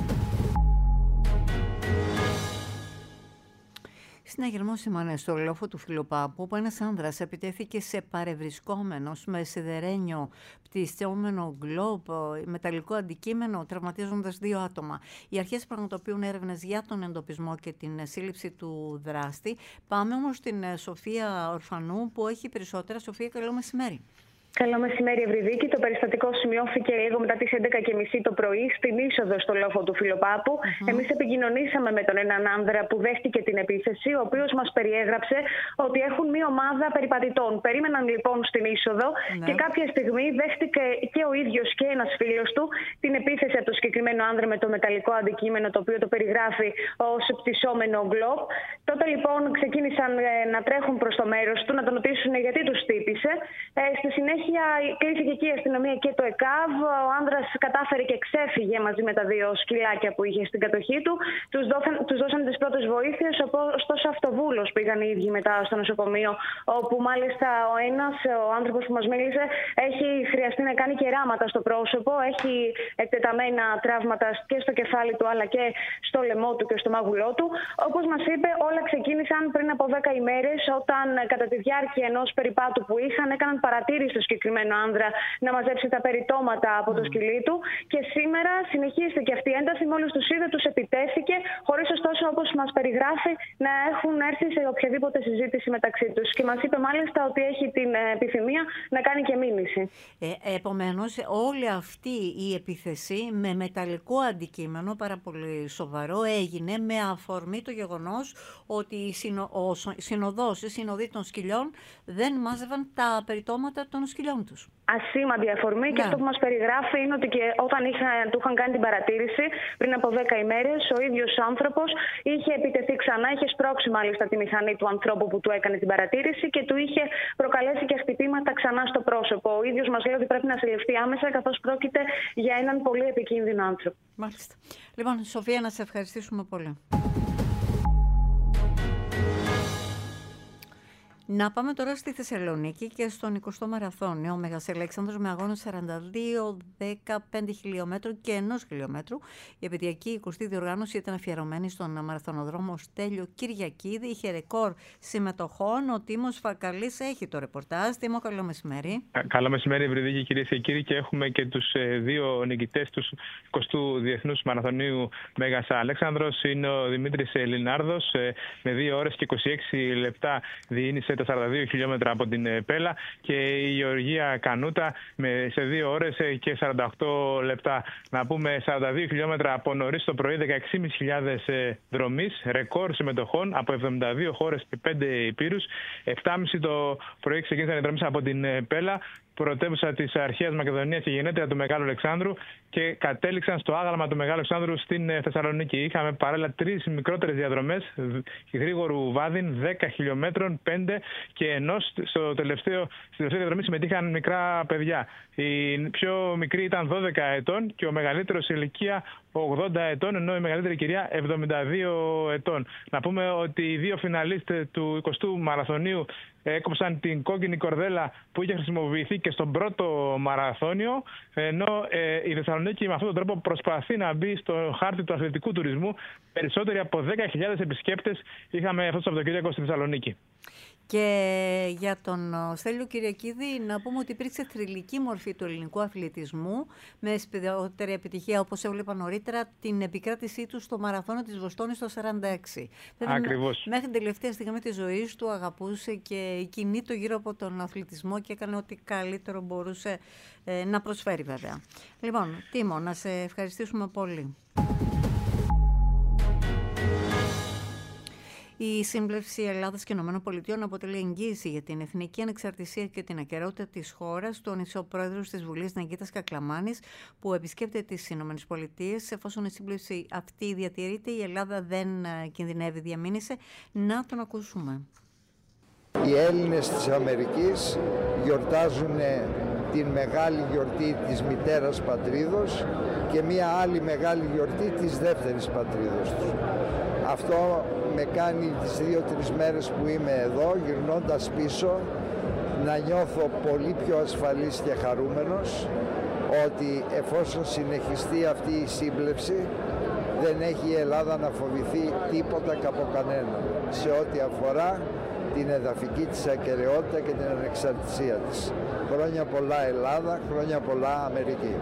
Συναγερμό σημαίνει στο λόφο του Φιλοπάπου, όπου ένας άνδρας επιτέθηκε σε παρευρισκόμενος με σιδερένιο πτυσσόμενο γκλόπ, μεταλλικό αντικείμενο, τραυματίζοντας δύο άτομα. Οι αρχές πραγματοποιούν έρευνες για τον εντοπισμό και την σύλληψη του δράστη. Πάμε όμως στην Σοφία Ορφανού, που έχει περισσότερα. Σοφία, καλό μεσημέρι. Καλό μεσημέρι, Ευρυδίκη. Το περιστατικό σημειώθηκε λίγο μετά τις έντεκα και μισή το πρωί στην είσοδο στο λόφο του Φιλοπάπου. Mm-hmm. Εμείς επικοινωνήσαμε με τον έναν άνδρα που δέχτηκε την επίθεση, ο οποίος μας περιέγραψε ότι έχουν μία ομάδα περιπατητών. Περίμεναν λοιπόν στην είσοδο mm-hmm. και κάποια στιγμή δέχτηκε και ο ίδιος και ένας φίλος του την επίθεση από το συγκεκριμένο άνδρα με το μεταλλικό αντικείμενο, το οποίο το περιγράφει ως πτυσσόμενο γκλόπ. Τότε λοιπόν ξεκίνησαν ε, να τρέχουν προς το μέρος του, να τον ρωτήσουν γιατί τους χτύπησε. Ε, στη συνέχεια κλείθηκε εκεί η αστυνομία και το ΕΚΑΒ. Ο άνδρας κατάφερε και ξέφυγε μαζί με τα δύο σκυλάκια που είχε στην κατοχή του. Τους, δώσαν, τους δώσαν τις πρώτες βοήθειες, ωστόσο αυτοβούλος πήγαν οι ίδιοι μετά στο νοσοκομείο, όπου μάλιστα ο ένας, ο άνθρωπος που μας μίλησε, έχει χρειαστεί να κάνει κεράματα στο πρόσωπο, έχει εκτεταμένα τραύματα και στο κεφάλι του αλλά και στο λαιμό του και στο μάγουλό του. Όπως μας είπε, όλα ξεκίνησαν πριν από δέκα ημέρες, όταν κατά τη διάρκεια ενός περιπάτου που είχαν, έκαναν παρατήρηση στο συγκεκριμένο άνδρα να μαζέψει τα περιτώματα από το σκυλί του. Και σήμερα συνεχίστηκε αυτή η ένταση. Μόλις τους είδε, τους επιτέθηκε, χωρίς ωστόσο, όπως μας περιγράφει, να έχουν έρθει σε οποιαδήποτε συζήτηση μεταξύ τους. Και μας είπε μάλιστα ότι έχει την επιθυμία να κάνει και μήνυση. Ε, επομένως, όλη αυτή η επίθεση με μεταλλικό αντικείμενο, πάρα πολύ σοβαρό, έγινε με αφορμή το γεγονός ότι η συνο, ο συνοδός, οι συνοδοί των σκυλιών δεν μάζευαν τα περιτώματα των σκυλιών τους. Ασήμαντη αφορμή, ναι. Και αυτό που μας περιγράφει είναι ότι και όταν είχα, του είχαν κάνει την παρατήρηση πριν από δέκα ημέρες, ο ίδιος άνθρωπος είχε επιτεθεί ξανά, είχε σπρώξει μάλιστα τη μηχανή του ανθρώπου που του έκανε την παρατήρηση και του είχε προκαλέσει και χτυπήματα ξανά στο πρόσωπο. Ο ίδιος μας λέει ότι πρέπει να συλληφθεί άμεσα, καθώς πρόκειται για έναν πολύ επικίνδυνο άνθρωπο. Μάλιστα. Λοιπόν, Σοφία, να σε ευχαριστήσουμε πολύ. Να πάμε τώρα στη Θεσσαλονίκη και στον εικοστό μαραθώνιο. Ο Μέγας Αλέξανδρος με αγώνα σαράντα δύο, δεκαπέντε χιλιόμετρων και ενός χιλιόμετρου. Η επαιτειακή εικοστή διοργάνωση ήταν αφιερωμένη στον μαραθωνοδρόμο Στέλιο Κυριακίδη. Είχε ρεκόρ συμμετοχών. Ο Τίμος Φακαλής έχει το ρεπορτάζ. Τίμο, καλό μεσημέρι. Καλό μεσημέρι, Ευρυδίκη, κυρίες και κύριοι. Και έχουμε και τους δύο νικητές του εικοστού Διεθνούς Μαραθωνίου Μέγας Αλέξανδρος. Είναι ο Δημήτρης Λινάρδος με δύο ώρες και είκοσι έξι λεπτά διήνυσε τα σαράντα δύο χιλιόμετρα από την Πέλα, και η Γεωργία Κανούτα με, σε δύο ώρες και σαράντα οκτώ λεπτά. Να πούμε σαράντα δύο χιλιόμετρα από νωρίς το πρωί, δεκαέξι χιλιάδες πεντακόσιες δρομής, ρεκόρ συμμετοχών από εβδομήντα δύο χώρες και πέντε υπήρους. επτά και μισή το πρωί ξεκίνησαν οι δρομές από την Πέλα, πρωτεύουσα της αρχαίας Μακεδονίας και γενέτρια του Μεγάλου Αλεξάνδρου, και κατέληξαν στο άγαλμα του Μεγάλου Αλεξάνδρου στην Θεσσαλονίκη. Είχαμε παράλληλα τρεις μικρότερες διαδρομές γρήγορου βάδιν, δέκα χιλιόμετρων, πέντε, και ενός στο τελευταίο, στη τελευταία διαδρομή συμμετείχαν μικρά παιδιά. Η πιο μικρή ήταν δώδεκα ετών και ο μεγαλύτερος σε ηλικία ογδόντα ετών, ενώ η μεγαλύτερη κυρία εβδομήντα δύο ετών. Να πούμε ότι οι δύο φιναλίστ του εικοστού μαραθωνίου έκοψαν την κόκκινη κορδέλα που είχε χρησιμοποιηθεί και στον πρώτο μαραθώνιο, ενώ ε, η Θεσσαλονίκη με αυτόν τον τρόπο προσπαθεί να μπει στο χάρτη του αθλητικού τουρισμού. Περισσότεροι από δέκα χιλιάδες επισκέπτες είχαμε αυτό το Σαββατοκύριακο στη Θεσσαλονίκη. Και για τον Στέλιο Κυριακίδη να πούμε ότι υπήρξε θρυλική μορφή του ελληνικού αθλητισμού με σπουδαιότερη επιτυχία, όπως έβλεπα νωρίτερα, την επικράτησή του στο μαραθώνιο της Βοστόνης το χίλια εννιακόσια σαράντα έξι. Ακριβώς. Μέχρι την τελευταία στιγμή της ζωής του αγαπούσε και κινήτο γύρω από τον αθλητισμό και έκανε ό,τι καλύτερο μπορούσε ε, να προσφέρει βέβαια. Λοιπόν, Τίμο, να σε ευχαριστήσουμε πολύ. Η Σύμπλευση Ελλάδας και ΗΠΑ αποτελεί εγγύηση για την εθνική ανεξαρτησία και την ακεραιότητα της χώρας, τόνισε ο πρόεδρος της Βουλής Ναγκήτας Κακλαμάνης, που επισκέπτεται τις ΗΠΑ. Εφόσον η σύμπλευση αυτή διατηρείται, η Ελλάδα δεν κινδυνεύει, διαμήνυσε. Να τον ακούσουμε. Οι Έλληνες της Αμερικής γιορτάζουν την μεγάλη γιορτή της μητέρας πατρίδος και μία άλλη μεγάλη γιορτή της δεύτερης πατρίδος τους. Αυτό με κάνει τις δύο-τρεις μέρες που είμαι εδώ, γυρνώντας πίσω, να νιώθω πολύ πιο ασφαλής και χαρούμενος ότι εφόσον συνεχιστεί αυτή η σύμπλευση δεν έχει η Ελλάδα να φοβηθεί τίποτα και από κανέναν σε ό,τι αφορά την εδαφική της ακεραιότητα και την ανεξαρτησία της. Χρόνια πολλά Ελλάδα, χρόνια πολλά Αμερική.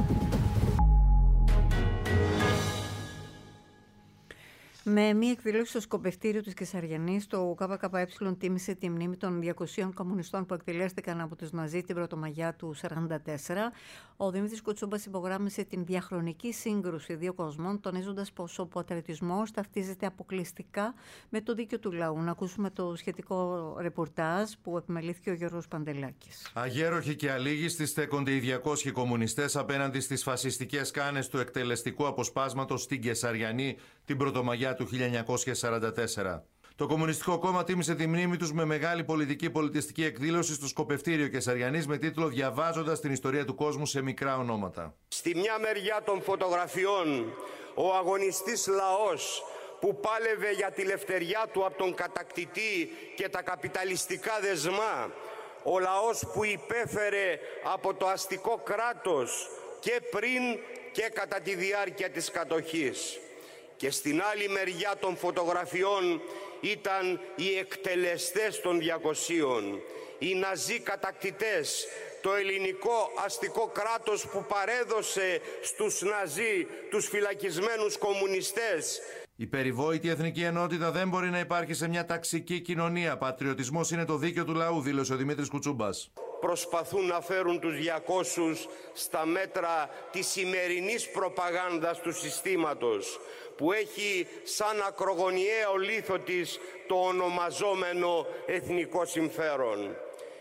Με μία εκδήλωση στο σκοπευτήριο της Κεσαριανής, το ΚΚΕ τίμησε τη μνήμη των διακοσίων κομμουνιστών που εκτελέστηκαν από τους Ναζί την Πρωτομαγιά του χίλια εννιακόσια σαράντα τέσσερα. Ο Δημήτρης Κουτσούμπας υπογράμμισε την διαχρονική σύγκρουση δύο κοσμών, τονίζοντας πως ο πατριωτισμός ταυτίζεται αποκλειστικά με το δίκαιο του λαού. Να ακούσουμε το σχετικό ρεπορτάζ που επιμελήθηκε ο Γιώργος Παντελάκης. Αγέροχοι και αλήγιστοι στέκονται οι διακόσιοι κομμουνιστές απέναντι στις φασιστικές κάνες του εκτελεστικού αποσπάσματος στην Κεσαριανή την Πρωτομαγιά του χίλια εννιακόσια σαράντα τέσσερα. Το Κομμουνιστικό Κόμμα τίμησε τη μνήμη τους με μεγάλη πολιτική πολιτιστική εκδήλωση στο σκοπευτήριο Κεσαριανής με τίτλο «Διαβάζοντας την ιστορία του κόσμου σε μικρά ονόματα». Στη μια μεριά των φωτογραφιών, ο αγωνιστής λαός που πάλευε για τη λευτεριά του από τον κατακτητή και τα καπιταλιστικά δεσμά, ο λαός που υπέφερε από το αστικό κράτος και πριν και κατά τη διάρκεια της κατοχής. Και στην άλλη μεριά των φωτογραφιών ήταν οι εκτελεστές των διακοσίων, οι Ναζί κατακτητές, το ελληνικό αστικό κράτος που παρέδωσε στους Ναζί τους φυλακισμένους κομμουνιστές. Η περιβόητη εθνική ενότητα δεν μπορεί να υπάρχει σε μια ταξική κοινωνία. Πατριωτισμός είναι το δίκαιο του λαού, δήλωσε ο Δημήτρης Κουτσούμπας. Προσπαθούν να φέρουν τους διακόσιους στα μέτρα της σημερινής προπαγάνδας του συστήματος, που έχει σαν ακρογωνιαίο λίθο της το ονομαζόμενο εθνικό συμφέρον.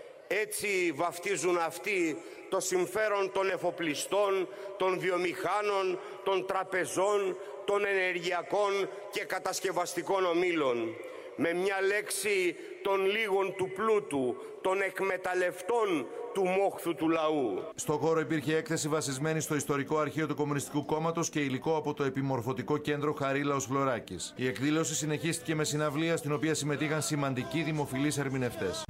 Έτσι βαφτίζουν αυτοί το συμφέρον των εφοπλιστών, των βιομηχάνων, των τραπεζών, των ενεργειακών και κατασκευαστικών ομίλων. Με μια λέξη, των λίγων του πλούτου, των εκμεταλλευτών του μόχθου του λαού. Στο χώρο υπήρχε έκθεση βασισμένη στο ιστορικό αρχείο του Κομμουνιστικού Κόμματος και υλικό από το επιμορφωτικό κέντρο Χαρίλαος Φλωράκης. Η εκδήλωση συνεχίστηκε με συναυλία στην οποία συμμετείχαν σημαντικοί δημοφιλείς ερμηνευτές.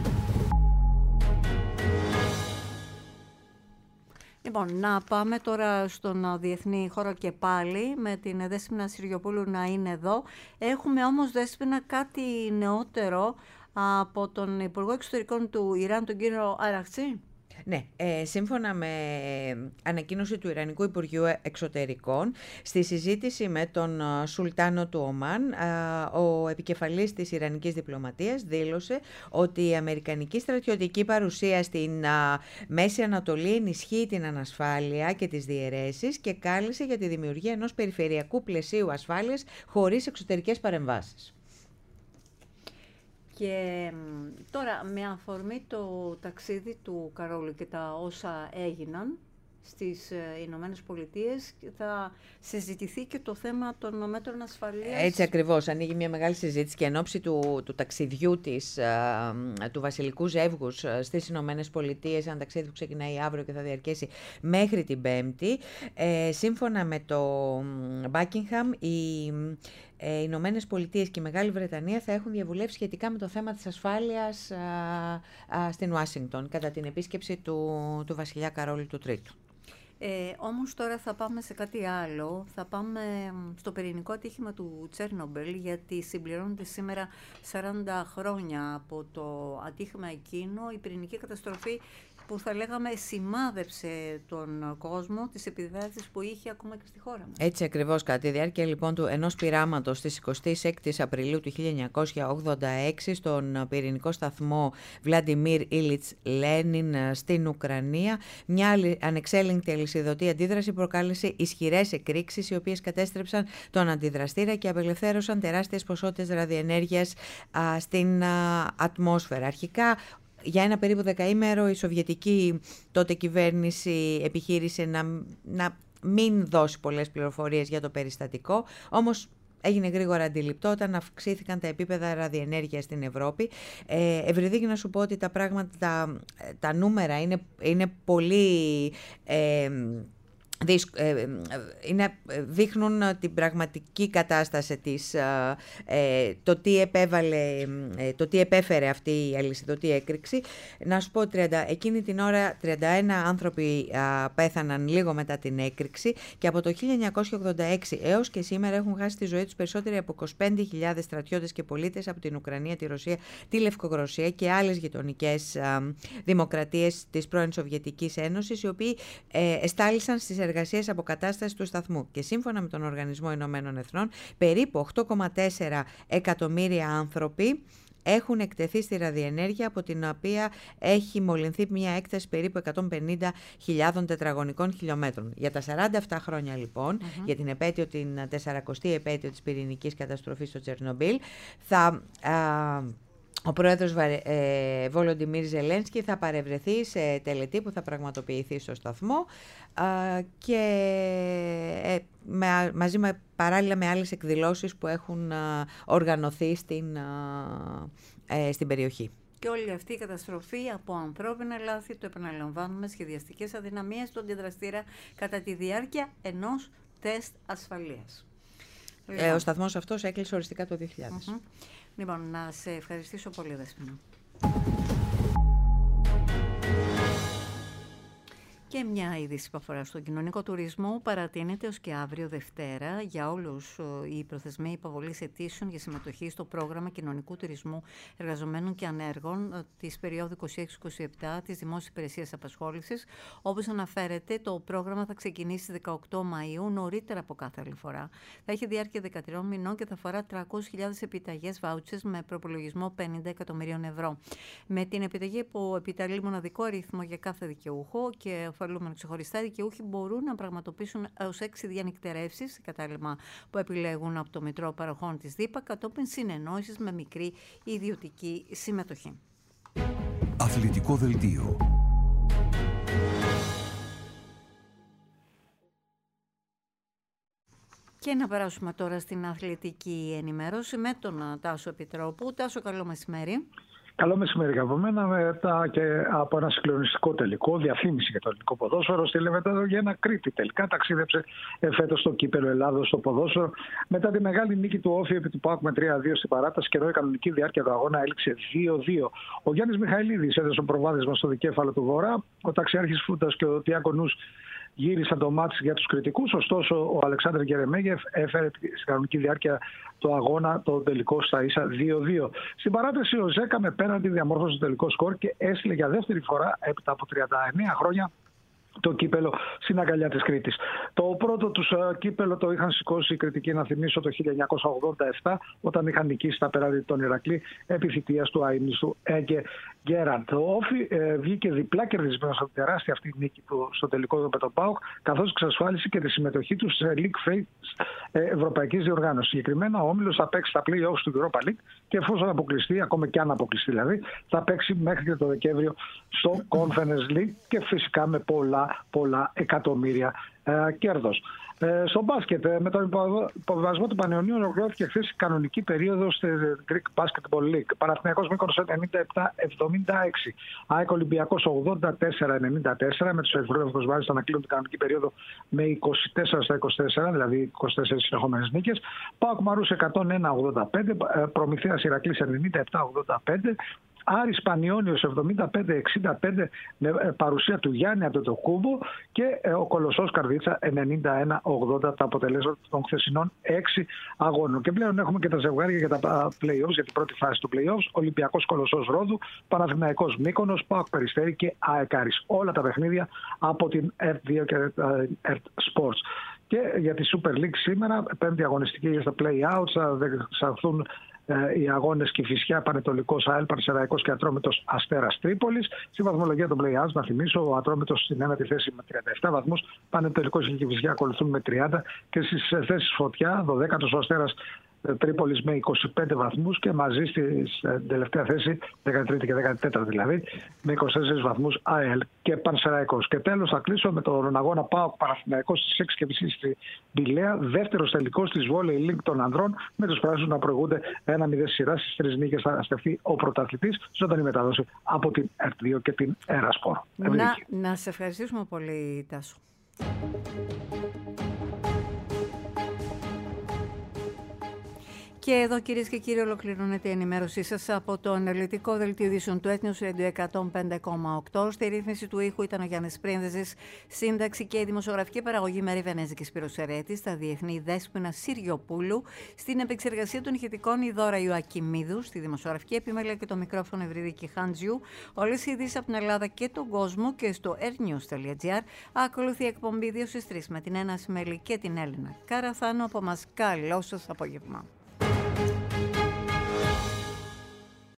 Λοιπόν, να πάμε τώρα στον διεθνή χώρο και πάλι με την Δέσποινα Συριοπούλου να είναι εδώ. Έχουμε όμως, Δέσποινα, κάτι νεότερο από τον Υπουργό Εξωτερικών του Ιράν, τον κύριο Αραχτζή. Ναι, ε, σύμφωνα με ανακοίνωση του Ιρανικού Υπουργείου Εξωτερικών, στη συζήτηση με τον Σουλτάνο του Ομάν, ο επικεφαλής της Ιρανικής διπλωματίας δήλωσε ότι η αμερικανική στρατιωτική παρουσία στην Μέση Ανατολή ενισχύει την ανασφάλεια και τις διαιρέσεις και κάλεσε για τη δημιουργία ενός περιφερειακού πλαισίου ασφάλειας χωρίς εξωτερικές παρεμβάσεις. Και τώρα, με αφορμή το ταξίδι του Καρόλου και τα όσα έγιναν στις Ηνωμένες Πολιτείες, θα συζητηθεί και το θέμα των μέτρων ασφαλείας. Έτσι ακριβώς, ανοίγει μια μεγάλη συζήτηση και εν ώψη του, του ταξιδιού της, α, του βασιλικού ζεύγους στις Ηνωμένες Πολιτείες, ένα ταξίδι που ξεκινάει αύριο και θα διαρκέσει μέχρι την Πέμπτη. Ε, σύμφωνα με το Buckingham, η ε, οι Ηνωμένες Πολιτείες και η Μεγάλη Βρετανία θα έχουν διαβουλεύσει σχετικά με το θέμα της ασφάλειας α, α, στην Ουάσιγκτον κατά την επίσκεψη του, του βασιλιά Καρόλου του Τρίτου. Ε, όμως τώρα θα πάμε σε κάτι άλλο, θα πάμε στο πυρηνικό ατύχημα του Τσέρνομπιλ, γιατί συμπληρώνεται σήμερα σαράντα χρόνια από το ατύχημα εκείνο, η πυρηνική καταστροφή που θα λέγαμε σημάδεψε τον κόσμο, τις επιδράσεις που είχε ακόμα και στη χώρα μας. Έτσι ακριβώς, κατά τη διάρκεια λοιπόν του ενός πειράματος στις εικοστή έκτη Απριλίου του χίλια εννιακόσια ογδόντα έξι στον πυρηνικό σταθμό Βλαντιμίρ Ήλιτς Λένιν στην Ουκρανία, μια ανεξέλεγκτη αλυσιδωτή αντίδραση προκάλεσε ισχυρές εκρήξεις, οι οποίες κατέστρεψαν τον αντιδραστήρα και απελευθέρωσαν τεράστιες ποσότητες ραδιενέργειας α, στην α, ατμόσφαιρα. Αρχικά, για ένα περίπου δεκαήμερο η Σοβιετική τότε κυβέρνηση επιχείρησε να, να μην δώσει πολλές πληροφορίες για το περιστατικό, όμως έγινε γρήγορα αντιληπτό όταν αυξήθηκαν τα επίπεδα ραδιενέργειας στην Ευρώπη. Ε, Ευρυδίκη, να σου πω ότι τα πράγματα, τα, τα νούμερα είναι, είναι πολύ... Ε, Είναι, δείχνουν την πραγματική κατάσταση της, ε, το, τι επέβαλε, το τι επέφερε αυτή η αλυσιδωτή έκρηξη. Να σου πω, τριάντα, εκείνη την ώρα τριάντα ένα άνθρωποι α, πέθαναν λίγο μετά την έκρηξη και από το χίλια εννιακόσια ογδόντα έξι έως και σήμερα έχουν χάσει τη ζωή τους περισσότεροι από είκοσι πέντε χιλιάδες στρατιώτες και πολίτες από την Ουκρανία, τη Ρωσία, τη Λευκορωσία και άλλες γειτονικές α, δημοκρατίες της πρώην Σοβιετικής Ένωσης, οι οποίοι ε, εστάλησαν στις εργασίες αποκατάστασης του σταθμού. Και σύμφωνα με τον Οργανισμό Ηνωμένων Εθνών, περίπου οκτώ κόμμα τέσσερα εκατομμύρια άνθρωποι έχουν εκτεθεί στη ραδιενέργεια, από την οποία έχει μολυνθεί μια έκταση περίπου εκατόν πενήντα χιλιάδων τετραγωνικών χιλιόμετρων. Για τα σαράντα επτά χρόνια λοιπόν, mm-hmm. για την επέτειο, την τεσσαρακοστή επέτειο της πυρηνικής καταστροφής στο Τσερνομπίλ, θα... Α, ο πρόεδρος ε, Βολοντιμίρ Ζελένσκι θα παρευρεθεί σε τελετή που θα πραγματοποιηθεί στο σταθμό α, και ε, με, μαζί με, παράλληλα με άλλες εκδηλώσεις που έχουν α, οργανωθεί στην, α, ε, στην περιοχή. Και όλη αυτή η καταστροφή από ανθρώπινα λάθη, το επαναλαμβάνουμε, σχεδιαστικές αδυναμίες του αντιδραστήρα κατά τη διάρκεια ενός τεστ ασφαλείας. Ε, ο σταθμός αυτός έκλεισε οριστικά το δύο χιλιάδες. Mm-hmm. Λοιπόν, να σε ευχαριστήσω πολύ, Δέσποινα. Και μια είδηση που αφορά στον κοινωνικό τουρισμό παρατείνεται ως και αύριο Δευτέρα για όλους οι προθεσμοί υποβολής αιτήσεων για συμμετοχή στο πρόγραμμα κοινωνικού τουρισμού εργαζομένων και ανέργων της περίοδου είκοσι έξι είκοσι επτά της Δημόσιας Υπηρεσίας Απασχόλησης. Όπως αναφέρεται, το πρόγραμμα θα ξεκινήσει στις δεκαοκτώ Μαΐου, νωρίτερα από κάθε άλλη φορά. Θα έχει διάρκεια δεκατρών μηνών και θα αφορά τριακόσιες χιλιάδες επιταγές βάουτσες με προπολογισμό πενήντα εκατομμυρίων ευρώ. Με την επιταγή που επιταλεί μοναδικό αριθμό για κάθε δικαιούχο και ωφελούμενοι ξεχωριστά, οι δικαιούχοι μπορούν να πραγματοποιήσουν έως έξι διανυκτερεύσεις, κατάλημα που επιλέγουν από το Μητρό Παροχών της ΔΥΠΑ, κατόπιν συνεννόησης με μικρή ιδιωτική συμμετοχή. Αθλητικό δελτίο. Και να περάσουμε τώρα στην αθλητική ενημέρωση με τον Τάσο Επιτρόπου. Τάσο, καλό μεσημέρι. Καλό μεσημέρι και από μένα, μετά και από ένα συγκλονιστικό τελικό, διαφήμιση για το ελληνικό ποδόσφαιρο. Στη Λεβενταδογένα Κρήτη τελικά ταξίδεψε φέτος στο κύπελλο Ελλάδος στο ποδόσφαιρο. Μετά τη μεγάλη νίκη του Όφη επί του ΠΑΟΚ με τρία δύο στην παράταση, και ενώ η κανονική διάρκεια του αγώνα έληξε δύο δύο. Ο Γιάννης Μιχαηλίδης έδωσε προβάδισμα στο δικέφαλο του Βορρά. Ο ταξιάρχης Φούτας και ο Τιάκο Νους γύρισαν το μάτς για τους κριτικούς. Ωστόσο, ο Αλεξάνδρ Γερεμέγεφ έφερε στην κανονική διάρκεια του αγώνα το τελικό στα ίσα δύο δύο. Στην παράταση, ο Ζέκα με πέναντι διαμόρφωσε το τελικό σκορ και έστειλε για δεύτερη φορά έπειτα από τριάντα εννέα χρόνια το κύπελλο στην αγκαλιά της Κρήτης. Το πρώτο τους κύπελλο το είχαν σηκώσει οι κριτικοί, να θυμίσω, το χίλια εννιακόσια ογδόντα επτά, όταν είχαν νικήσει τα πέραντι των Ηρακλή επί θητείας του αείμνηστου Έγκε Γκέραντ. Το Όφι ε, βγήκε διπλά κερδισμένο από την τεράστια αυτή νίκη του στο τελικό με τον ΠΑΟΚ, καθώς εξασφάλισε και τη συμμετοχή του σε League Phase ε, ευρωπαϊκής διοργάνωσης. Συγκεκριμένα, ο Όμιλος θα παίξει τα play-offs του Europa League και εφόσον αποκλειστεί, ακόμα και αν αποκλειστεί δηλαδή, θα παίξει μέχρι και το Δεκέμβριο στο Conference League και φυσικά με πολλά πολλά εκατομμύρια ε, κέρδος. Ε, στο μπάσκετ, με τον υποβιβασμό του Πανιωνίου ολοκληρώθηκε χθες η κανονική περίοδος στη Greek Basketball League. Παναθηναϊκός Μύκονος ενενήντα επτά εβδομήντα έξι. ΑΕΚ Ολυμπιακός ογδόντα τέσσερα ενενήντα τέσσερα. Με τους Ερυθρόλευκους μάλιστα να κλείνουν την κανονική περίοδο με είκοσι τέσσερα στα είκοσι τέσσερα, δηλαδή είκοσι τέσσερις συνεχόμενες νίκες. ΠΑΟΚ Μαρούς εκατόν ένα ογδόντα πέντε. Προμηθέας Ηρακλής ενενήντα επτά ογδόντα πέντε. Άρης Πανιώνιος εβδομήντα πέντε εξήντα πέντε με παρουσία του Γιάννη Αντετοκούμπο και ο Κολοσσός Καρδίτσα ενενήντα ένα ογδόντα τα αποτελέσματα των χθεσινών έξι αγώνων. Και πλέον έχουμε και τα ζευγάρια για τα play-offs, για την πρώτη φάση του play-offs. Ολυμπιακός Κολοσσός Ρόδου, Παναθηναϊκός Μύκονος, ΠΑΟΚ Περιστέρι και ΑΕΚ Άρης. Όλα τα παιχνίδια από την ΕΡΤ δύο και ΕΡΤ Sports. Και για τη Super League σήμερα, πέμπτη αγωνιστική για στα play-outs, θα διεξαχθούν οι αγώνες Κηφισιά, Πανετολικός, ΑΕΛ, Πανσεραϊκός και Ατρόμητος Αστέρας Τρίπολης. Στη βαθμολογία των play-outs, να θυμίσω, ο Ατρόμητος στην ένατη θέση με τριάντα επτά βαθμούς, Πανετολικός και Κηφισιά ακολουθούν με τριάντα και στις θέσεις φωτιά, δωδέκατος ο Αστέρας Τρίπολης με είκοσι πέντε βαθμούς και μαζί στην τελευταία θέση, δεκατρίτη και δεκατέταρτη δηλαδή, με είκοσι τέσσερις βαθμούς ΑΕΛ και Πανσεραϊκός. Και τέλος θα κλείσω με τον αγώνα ΠΑΟΚ Παναθηναϊκός στις έξι και μισή στη Πηλαία, δεύτερος τελικός της Volley League των ανδρών, με τους πράσινους να προηγούνται ένα μηδέν σειρά. Στις τρεις νίκες θα στεφθεί ο πρωταθλητής, ζωντανή μεταδόση από την ΕΡΤ δύο και την Ερασπορ. Να, να σε ευχαριστήσουμε πολύ, Τάσο. Και εδώ, κυρίες και κύριοι, ολοκληρώνεται η ενημέρωσή σας από το αναλυτικό δελτίο ειδήσεων του Ethnios Radio εκατόν πέντε κόμμα οκτώ. Στη ρύθμιση του ήχου ήταν ο Γιάννης Πρίνδεζης, σύνταξη και η δημοσιογραφική παραγωγή Μαρή Βενέζικη Σπυροσερέτη, στα διεθνή Δέσποινα Συριοπούλου, στην επεξεργασία των ηχητικών η Δώρα Ιωακιμίδου, στη δημοσιογραφική επιμέλεια και το μικρόφωνο Ευρύδικη Χάντζιου. Όλες οι ειδήσεις από την Ελλάδα και τον κόσμο και στο airnews τελεία gr. Ακολουθεί η εκπομπή δύο στις τρεις με την Ένα Σμέλη και την Έλληνα Καραθάνο. Από μας καλό σας απόγευμα.